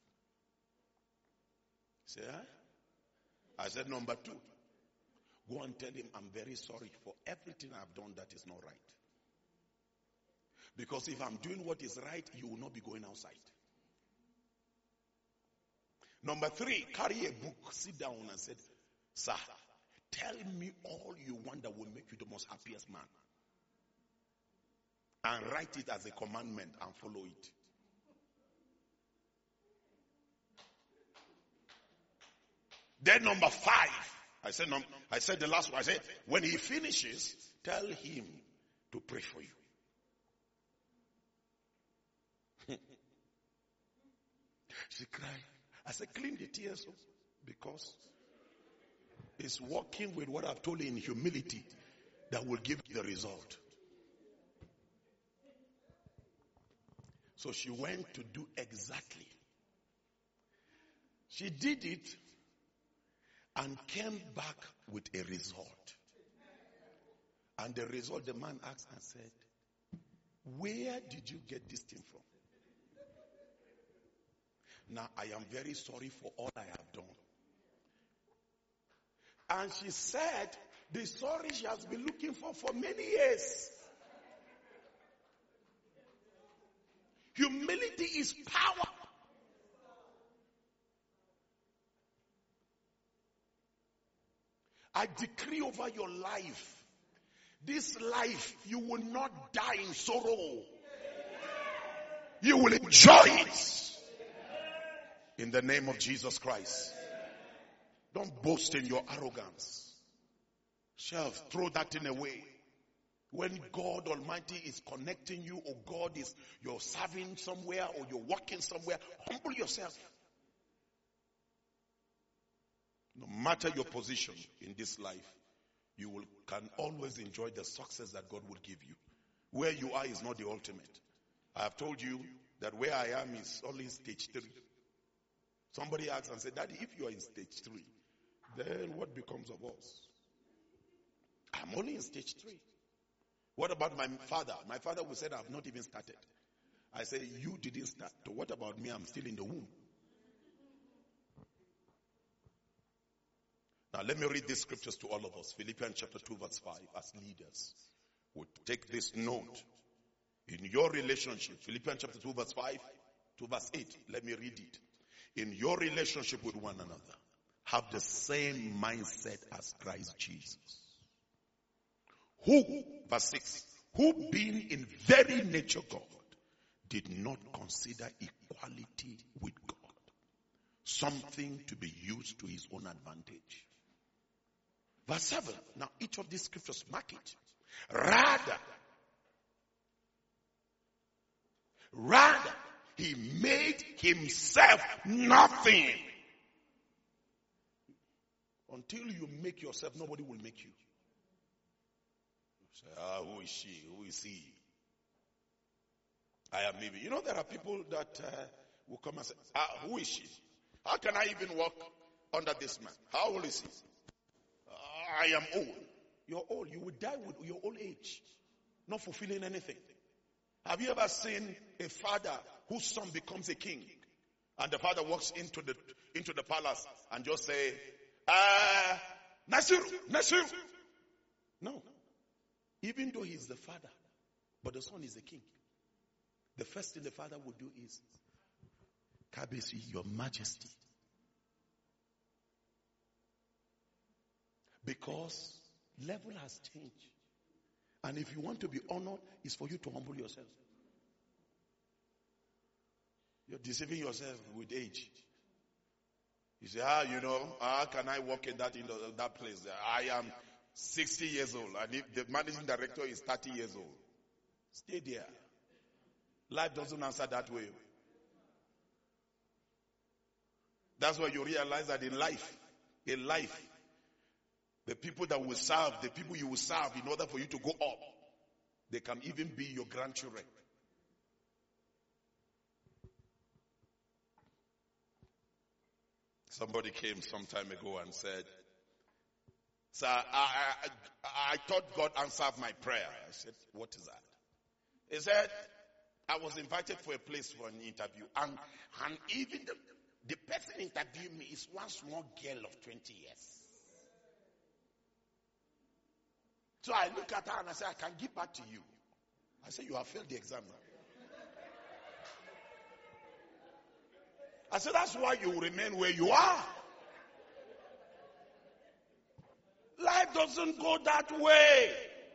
He said, huh? I said, number two, go and tell him I'm very sorry for everything I've done that is not right. Because if I'm doing what is right, you will not be going outside. Number three, carry a book, sit down and said, sir, tell me all you want that will make you the most happiest man. And write it as a commandment and follow it. Then number five, I said, num- I said the last one, I said, when he finishes, tell him to pray for you. She cried. I said, clean the tears because it's working with what I've told you in humility that will give you the result. So she went to do exactly. She did it and came back with a result. And the result, the man asked and said, where did you get this thing from? Now, I am very sorry for all I have done. And she said, the sorry she has been looking for for many years. Humility is power. I decree over your life, this life, you will not die in sorrow. You will enjoy it. In the name of Jesus Christ. Don't boast in your arrogance. Shall throw that thing away. When God Almighty is connecting you, or God is, you're serving somewhere, or you're working somewhere, humble yourself. No matter your position in this life, you will can always enjoy the success that God will give you. Where you are is not the ultimate. I have told you that where I am is only stage three. Somebody asked and said, Daddy, if you are in stage three, then what becomes of us? I'm only in stage three. What about my father? My father who said, I have not even started. I said, you didn't start. So what about me? I'm still in the womb. Now let me read these scriptures to all of us. Philippians chapter two verse five. As leaders, we take this note. In your relationship, Philippians chapter two verse five to verse eight. Let me read it. In your relationship with one another, have the same mindset as Christ Jesus. Who, verse six, who being in very nature God, did not consider equality with God something to be used to his own advantage. Verse seven, now each of these scriptures mark it. Rather, rather, he made himself nothing. Until you make yourself, nobody will make you. Say, ah, who is she? Who is he? I am maybe. You know, there are people that uh, will come and say, ah, who is she? How can I even walk under this man? How old is he? Uh, I am old. You're old. You will die with your old age, not fulfilling anything. Have you ever seen a father whose son becomes a king, and the father walks into the into the palace and just say, uh, Nasiru, Nasiru? No. Even though he's the father, but the son is the king. The first thing the father would do is, Kabesi, your majesty. Because level has changed. And if you want to be honored, it's for you to humble yourself. You're deceiving yourself with age. You say, ah, you know, how can I walk in that in the, that place? I am sixty years old, and if the managing director is thirty years old. Stay there. Life doesn't answer that way. That's why you realize that in life, in life, the people that will serve, the people you will serve in order for you to go up, they can even be your grandchildren. Somebody came some time ago and said, Sir, I, I, I thought God answered my prayer. I said, what is that? He said, I was invited for a place for an interview. And, and even the, the person interviewing me is one small girl of twenty years. So I look at her and I say, I can give back to you. I say, you have failed the exam now. I said, that's why you remain where you are. Life doesn't go that way.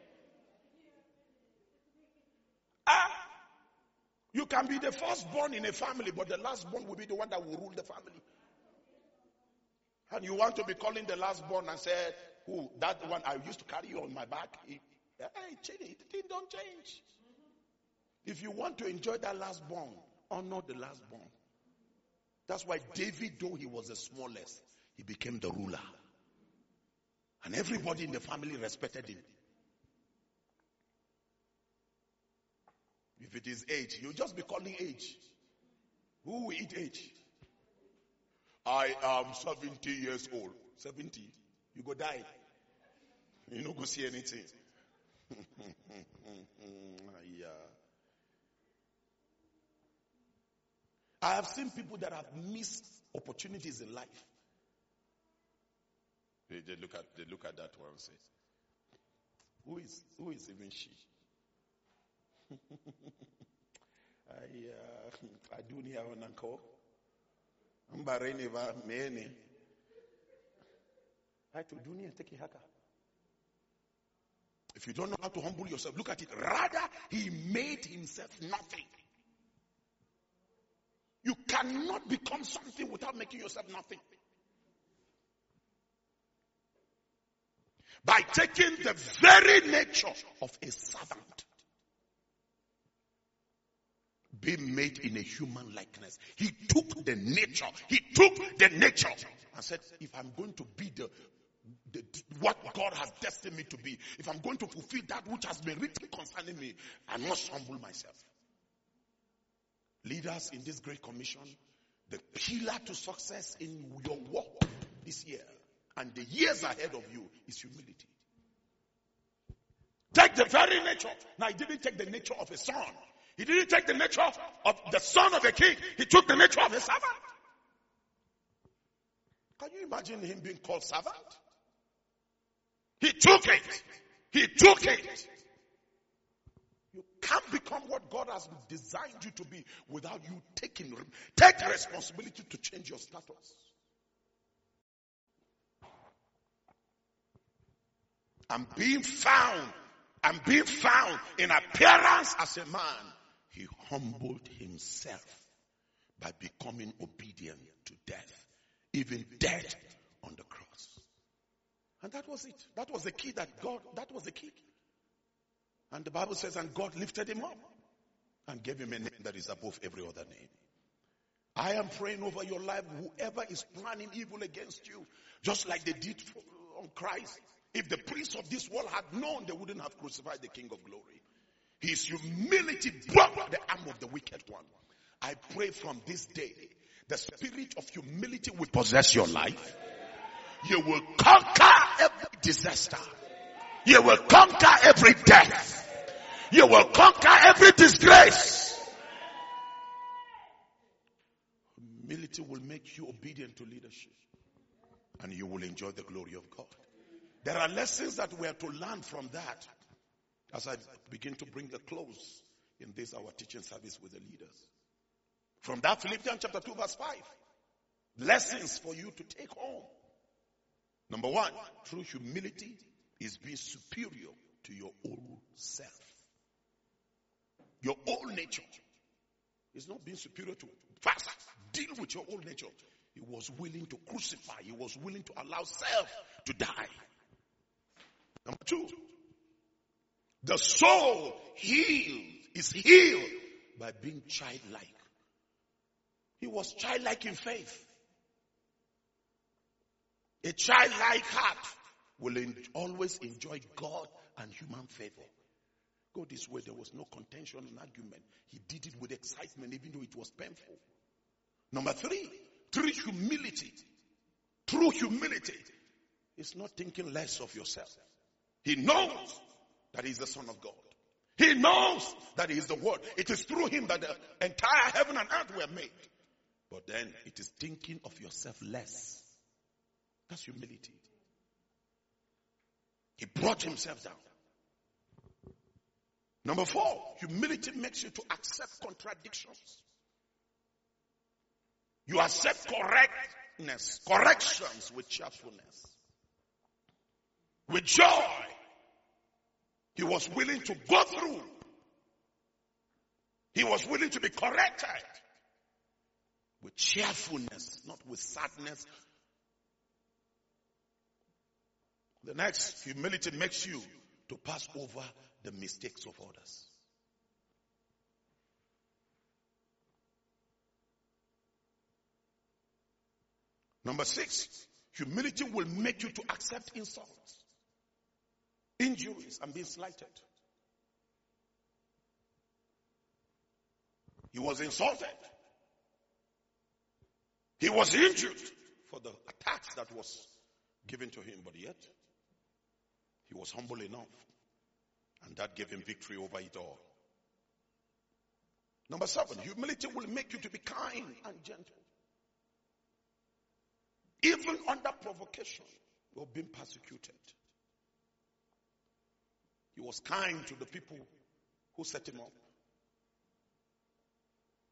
Ah, you can be the firstborn in a family, but the lastborn will be the one that will rule the family. And you want to be calling the lastborn and say, who, that one I used to carry you on my back. It, it, it don't change. If you want to enjoy that lastborn, honor the lastborn. That's why David, though he was the smallest, he became the ruler. And everybody in the family respected him. If it is age, you just be calling age. Who will eat age? I am seventy years old. seventy? You go die. You don't go see anything. Yeah. I have seen people that have missed opportunities in life. They, they look at they look at that one and say, Who is who is even she? I, a duniya wannan kawo an ba rai ne ba meye ne to duniya take haka. If you don't know how to humble yourself, look at it. Rather, he made himself nothing. You cannot become something without making yourself nothing. By taking the very nature of a servant, being made in a human likeness. He took the nature. He took the nature and said, if I'm going to be the, the what God has destined me to be, if I'm going to fulfill that which has been written concerning me, I must humble myself. Leaders in this great commission, the pillar to success in your work this year and the years ahead of you is humility. Take the very nature. Now, he didn't take the nature of a son. He didn't take the nature of the son of a king. He took the nature of a servant. Can you imagine him being called servant? He took it. He took it. You can't become what God has designed you to be without you taking, take responsibility to change your status. And being found, and being found in appearance as a man, he humbled himself by becoming obedient to death, even death on the cross. And that was it. That was the key that God, that was the key. And the Bible says, and God lifted him up and gave him a name that is above every other name. I am praying over your life, whoever is planning evil against you, just like they did for, on Christ. If the priests of this world had known, they wouldn't have crucified the King of Glory. His humility broke the arm of the wicked one. I pray from this day, the spirit of humility will possess your life. You will conquer every disaster. You will conquer every death. You will conquer every disgrace. Humility will make you obedient to leadership. And you will enjoy the glory of God. There are lessons that we are to learn from that as I begin to bring the close in this our teaching service with the leaders. From that Philippians chapter two verse five. Lessons for you to take home. Number one, true humility is being superior to your own self. Your own nature is not being superior to. First, deal with your own nature. He was willing to crucify. He was willing to allow self to die. Number two, the soul healed is healed by being childlike. He was childlike in faith. A childlike heart will en- always enjoy God and human favor. Go this way, there was no contention and argument. He did it with excitement even though it was painful. Number three, true humility. True humility is not thinking less of yourself. He knows that he is the Son of God. He knows that he is the Word. It is through him that the entire heaven and earth were made. But then it is thinking of yourself less. That's humility. He brought himself down. Number four, humility makes you to accept contradictions. You accept correctness, corrections with cheerfulness, with joy. He was willing to go through. He was willing to be corrected with cheerfulness, not with sadness. The next, humility makes you to pass over the mistakes of others. Number six, humility will make you to accept insults, injuries, and being slighted. He was insulted. He was injured for the attacks that was given to him, but yet he was humble enough, and that gave him victory over it all. Number seven, humility will make you to be kind and gentle. Even under provocation, you're being persecuted. He was kind to the people who set him up.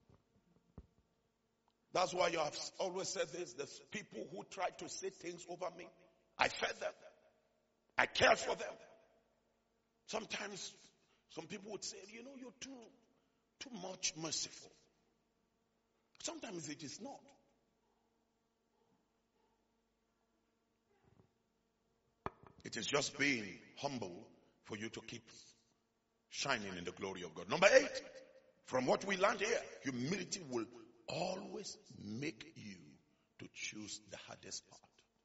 That's why you have always said this. There's people who try to say things over me. I fed them. I cared for them. Sometimes some people would say, you know, you're too, too much merciful. Sometimes it is not. It is just being humble for you to keep shining in the glory of God. Number eight, from what we learned here, humility will always make you to choose the hardest part.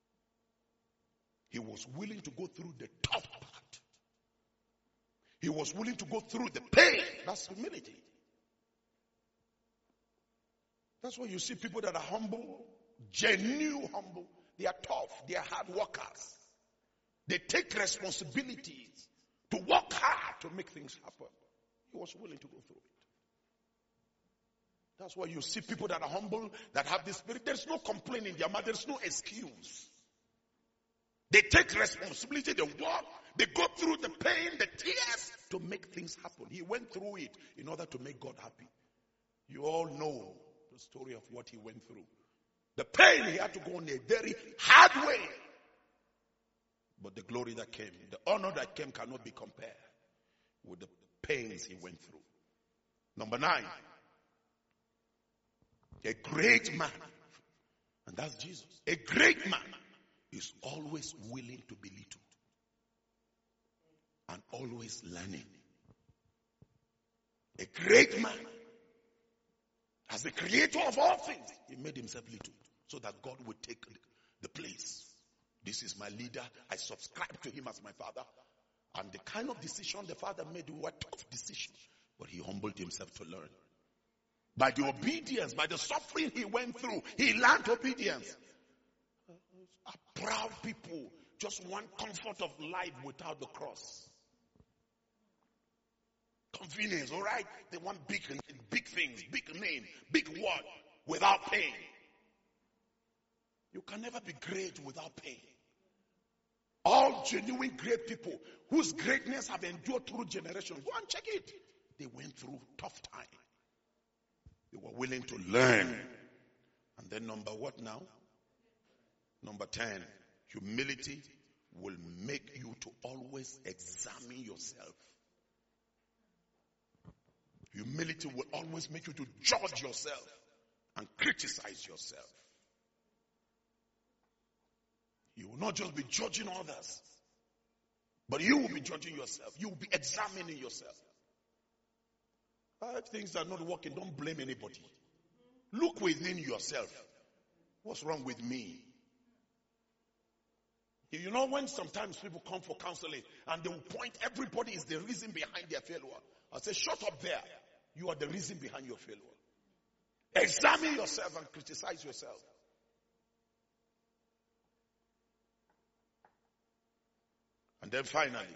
He was willing to go through the tough part. He was willing to go through the pain. That's humility. That's why you see people that are humble, genuine humble. They are tough. They are hard workers. They take responsibilities to work hard to make things happen. He was willing to go through it. That's why you see people that are humble, that have this spirit. There's no complaint in their mouth. There's no excuse. They take responsibility. They work. They go through the pain, the tears to make things happen. He went through it in order to make God happy. You all know the story of what he went through. The pain, he had to go in a very hard way. But the glory that came, the honor that came cannot be compared with the pains he went through. Number nine, a great man, and that's Jesus. A great man is always willing to be little and always learning. A great man, as the creator of all things, he made himself little so that God would take the place. This is my leader. I subscribe to him as my father. And the kind of decision the father made were tough decisions. But he humbled himself to learn. By the obedience, by the suffering he went through, he learned obedience. A proud people just want comfort of life without the cross. Convenience, all right? They want big, big things, big name, big word, without pain. You can never be great without pain. All genuine great people whose greatness have endured through generations. Go and check it. They went through tough time. They were willing to learn. And then number what now? Number ten. Humility will make you to always examine yourself. Humility will always make you to judge yourself and criticize yourself. You will not just be judging others, but you will be judging yourself. You will be examining yourself. If things are not working, don't blame anybody. Look within yourself. What's wrong with me? You know when sometimes people come for counseling and they will point everybody is the reason behind their failure. I say, shut up there. You are the reason behind your failure. Examine yourself and criticize yourself. And then finally,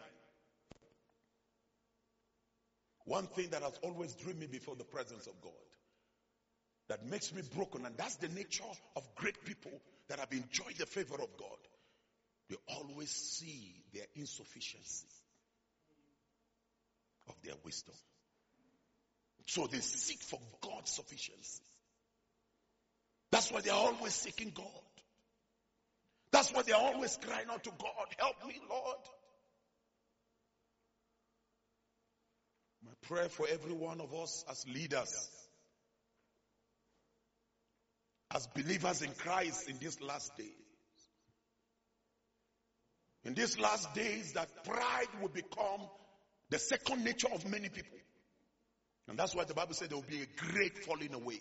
one thing that has always driven me before the presence of God, that makes me broken, and that's the nature of great people that have enjoyed the favor of God. They always see their insufficiency of their wisdom. So they seek for God's sufficiency. That's why they're always seeking God. That's why they're always crying out to God, help me, Lord. My prayer for every one of us as leaders, as believers in Christ in these last days, in these last days, that pride will become the second nature of many people. And that's why the Bible said there will be a great falling away.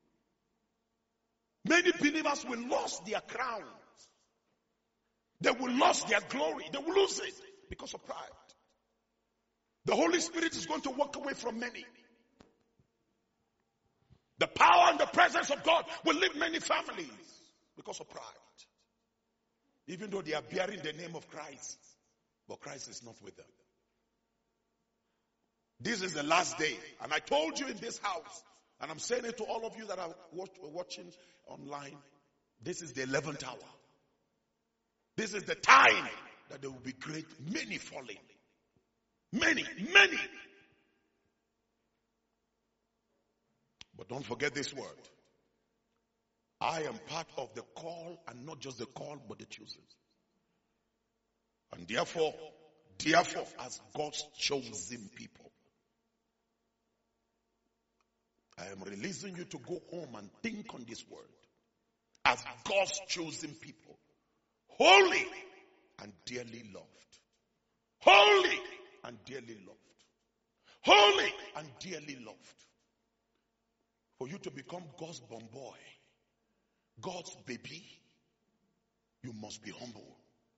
Many believers will lose their crowns. They will lose their glory. They will lose it because of pride. The Holy Spirit is going to walk away from many. The power and the presence of God will leave many families because of pride. Even though they are bearing the name of Christ, but Christ is not with them. This is the last day. And I told you in this house, and I'm saying it to all of you that are watching online, this is the eleventh hour. This is the time that there will be great, many falling. Many, many. But don't forget this word. I am part of the call, and not just the call, but the choosing. And therefore, therefore, as God's chosen people, I am releasing you to go home and think on this word. As God's chosen people, holy and dearly loved. Holy and dearly loved. Holy and dearly loved. For you to become God's born boy, God's baby, you must be humble.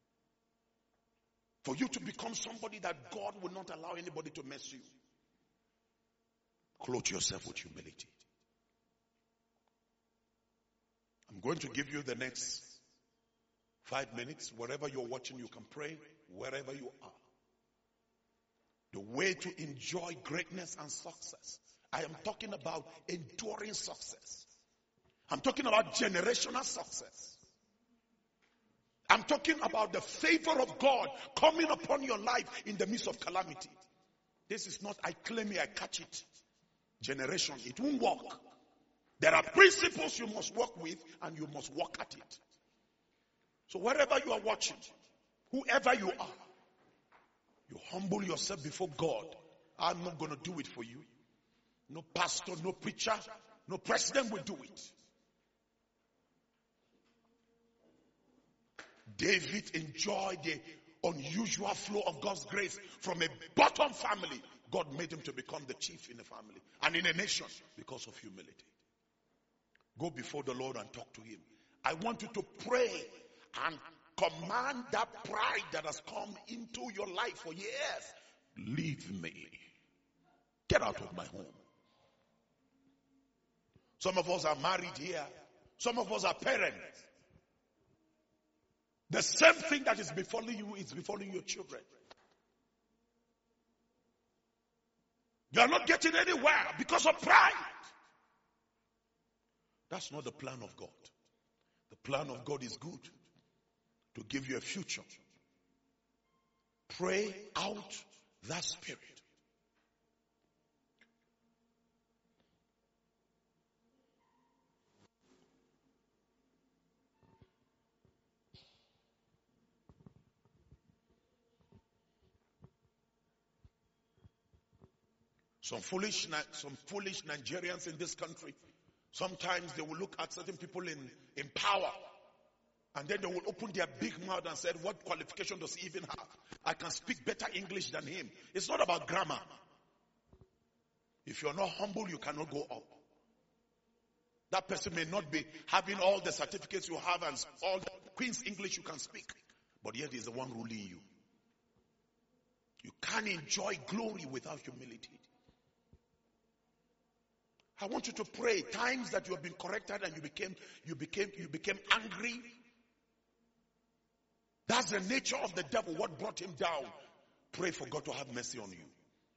For you to become somebody that God will not allow anybody to mess you, clothe yourself with humility. I'm going to give you the next five minutes. Wherever you're watching, you can pray. Wherever you are. The way to enjoy greatness and success. I am talking about enduring success. I'm talking about generational success. I'm talking about the favor of God coming upon your life in the midst of calamity. This is not, I claim it, I catch it. Generation, it won't work. There are principles you must work with, and you must work at it. So wherever you are watching, whoever you are, you humble yourself before God. I'm not going to do it for you. No pastor, no preacher, no president will do it. David enjoyed the unusual flow of God's grace from a bottom family. God made him to become the chief in the family and in a nation because of humility. Go before the Lord and talk to him. I want you to pray and command that pride that has come into your life for years. Leave me. Get out of my home. Some of us are married here. Some of us are parents. The same thing that is befalling you is befalling your children. You are not getting anywhere because of pride. That's not the plan of God. The plan of God is good, to give you a future. Pray out that spirit. Some foolish, some foolish Nigerians in this country, sometimes they will look at certain people in, in power, and then they will open their big mouth and say, what qualification does he even have? I can speak better English than him. It's not about grammar. If you're not humble, you cannot go up. That person may not be having all the certificates you have and all the Queen's English you can speak, but yet he's the one ruling you. You can't enjoy glory without humility. I want you to pray. Times that you have been corrected and you became, you became, you became angry. That's the nature of the devil. What brought him down? Pray for God to have mercy on you.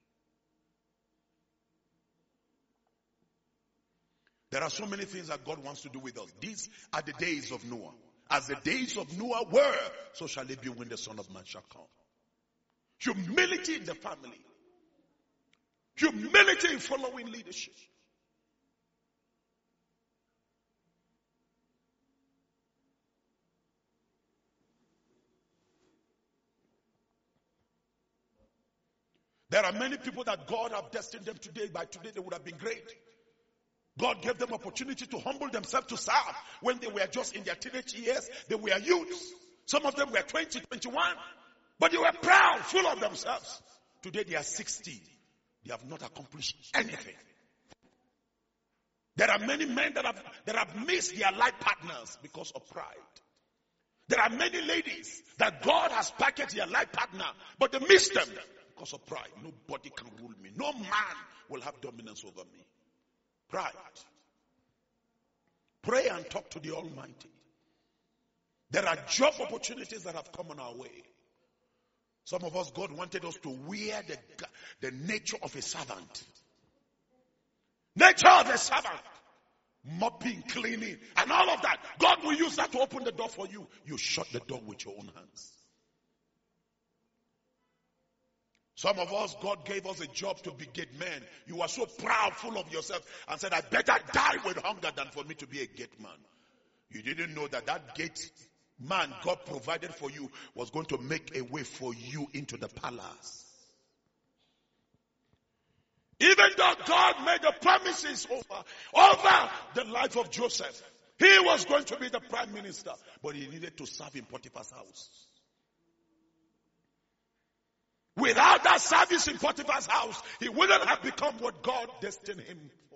There are so many things that God wants to do with us. These are the days of Noah. As the days of Noah were, so shall it be when the Son of Man shall come. Humility in the family. Humility in following leadership. There are many people that God have destined them today. By today they would have been great. God gave them opportunity to humble themselves to serve. When they were just in their teenage years, they were youths. Some of them were twenty, twenty-one. But they were proud, full of themselves. Today they are sixty. They have not accomplished anything. There are many men that have, that have missed their life partners because of pride. There are many ladies that God has packaged their life partner, but they missed them because of pride. Nobody can rule me. No man will have dominance over me. Pride. Pray and talk to the Almighty. There are job opportunities that have come on our way. Some of us, God wanted us to wear the, the nature of a servant. Nature of a servant. Mopping, cleaning, and all of that. God will use that to open the door for you. You shut the door with your own hands. Some of us, God gave us a job to be gate men. You are so proud, full of yourself, and said, I better die with hunger than for me to be a gate man. You didn't know that that gate man God provided for you was going to make a way for you into the palace. Even though God made the promises over, over the life of Joseph, he was going to be the prime minister, but he needed to serve in Potiphar's house. Without that service in Potiphar's house, he wouldn't have become what God destined him for.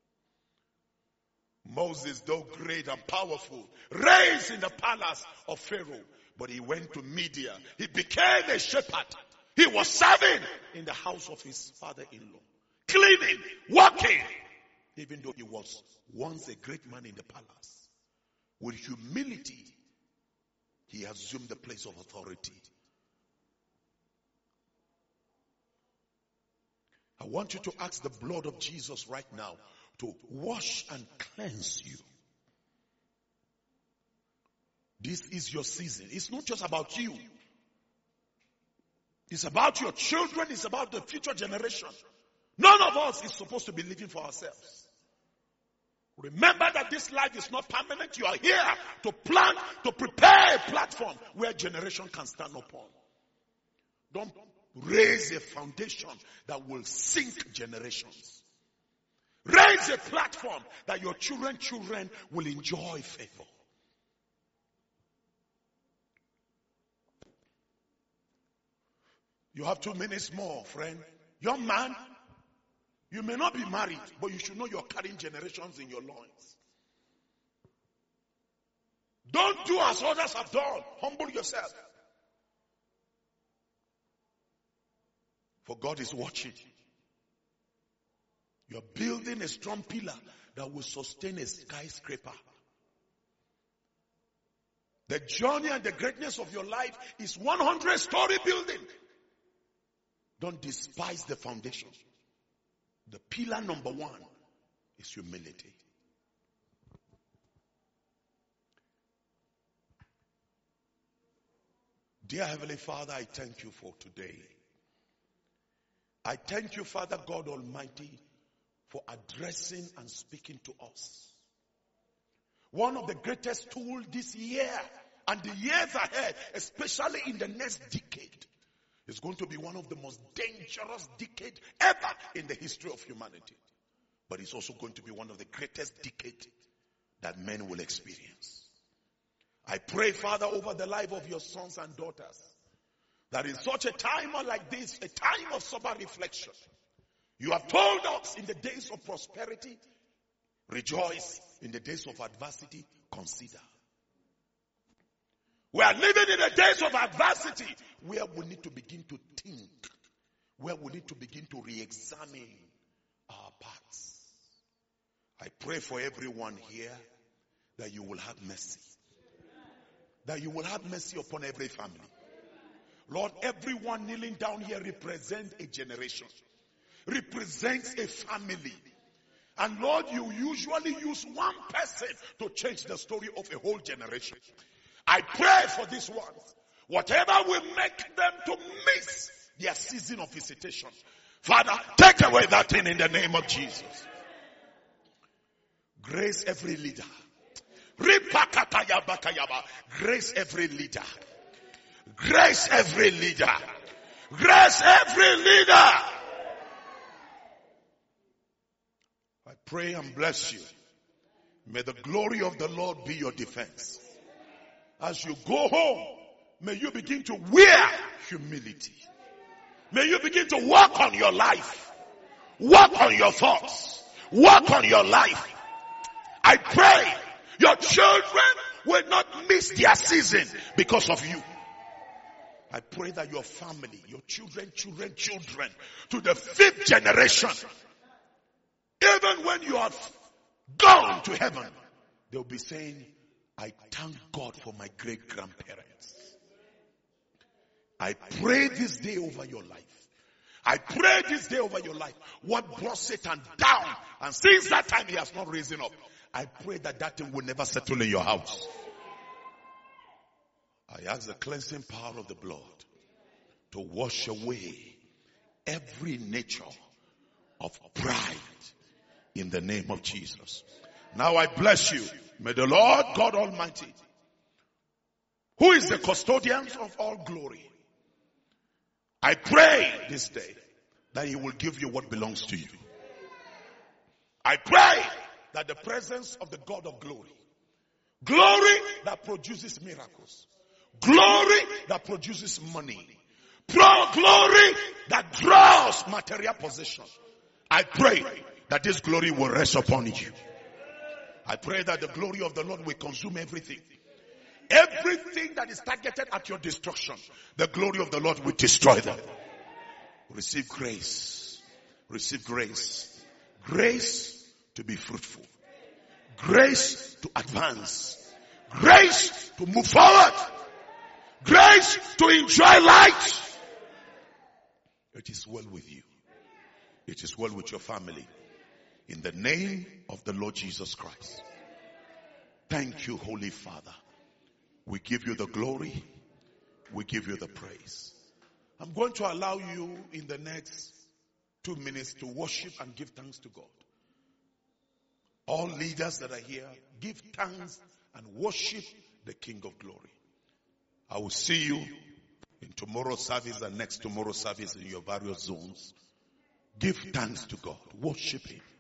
Moses, though great and powerful, raised in the palace of Pharaoh, but he went to Media. He became a shepherd. He was serving in the house of his father-in-law, cleaning, working, even though he was once a great man in the palace. With humility, he assumed the place of authority. I want you to ask the blood of Jesus right now to wash and cleanse you. This is your season. It's not just about you. It's about your children. It's about the future generation. None of us is supposed to be living for ourselves. Remember that this life is not permanent. You are here to plan, to prepare a platform where generation can stand upon. Don't raise a foundation that will sink generations. Raise a platform that your children, children will enjoy favor. You have two minutes more, friend. Young man, you may not be married, but you should know you're carrying generations in your loins. Don't do as others have done. Humble yourself. For God is watching. You're building a strong pillar that will sustain a skyscraper. The journey and the greatness of your life is one hundred story building. Don't despise the foundation. The pillar number one is humility. Dear Heavenly Father, I thank you for today. I thank you, Father God Almighty, for addressing and speaking to us. One of the greatest tools this year and the years ahead, especially in the next decade, is going to be one of the most dangerous decades ever in the history of humanity. But it's also going to be one of the greatest decades that men will experience. I pray, Father, over the life of your sons and daughters, that in such a time like this, a time of sober reflection, you have told us in the days of prosperity, rejoice. In the days of adversity, consider. We are living in the days of adversity where we need to begin to think, where we need to begin to re-examine our paths. I pray for everyone here that you will have mercy. That you will have mercy upon every family. Lord, everyone kneeling down here represents a generation, represents a family. And Lord, you usually use one person to change the story of a whole generation. I pray for these ones. Whatever will make them to miss their season of visitation, Father, take away that thing in the name of Jesus. Grace every leader. Grace every leader. Grace every leader. Grace every leader. I pray and bless you. May the glory of the Lord be your defense. As you go home, may you begin to wear humility. May you begin to work on your life. Work on your thoughts. Work on your life. I pray your children will not miss their season because of you. I pray that your family, your children, children, children, to the fifth generation, even when you have gone to heaven, they'll be saying, I thank God for my great grandparents. I pray this day over your life. I pray this day over your life. What brought Satan down, and since that time he has not risen up, I pray that that thing will never settle in your house. I ask the cleansing power of the blood to wash away every nature of pride in the name of Jesus. Now I bless you. May the Lord God Almighty, who is the custodian of all glory, I pray this day that he will give you what belongs to you. I pray that the presence of the God of glory, glory that produces miracles, glory that produces money, pro glory that draws material possession, I pray that this glory will rest upon you. I pray that the glory of the Lord will consume everything. Everything that is targeted at your destruction, the glory of the Lord will destroy them. Receive grace. Receive grace. Grace to be fruitful. Grace to advance. Grace to move forward. Grace to enjoy light. It is well with you. It is well with your family. In the name of the Lord Jesus Christ. Thank you, Holy Father. We give you the glory. We give you the praise. I'm going to allow you in the next two minutes to worship and give thanks to God. All leaders that are here, give thanks and worship the King of Glory. I will see you in tomorrow's service and next tomorrow's service in your various zones. Give thanks to God. Worship Him.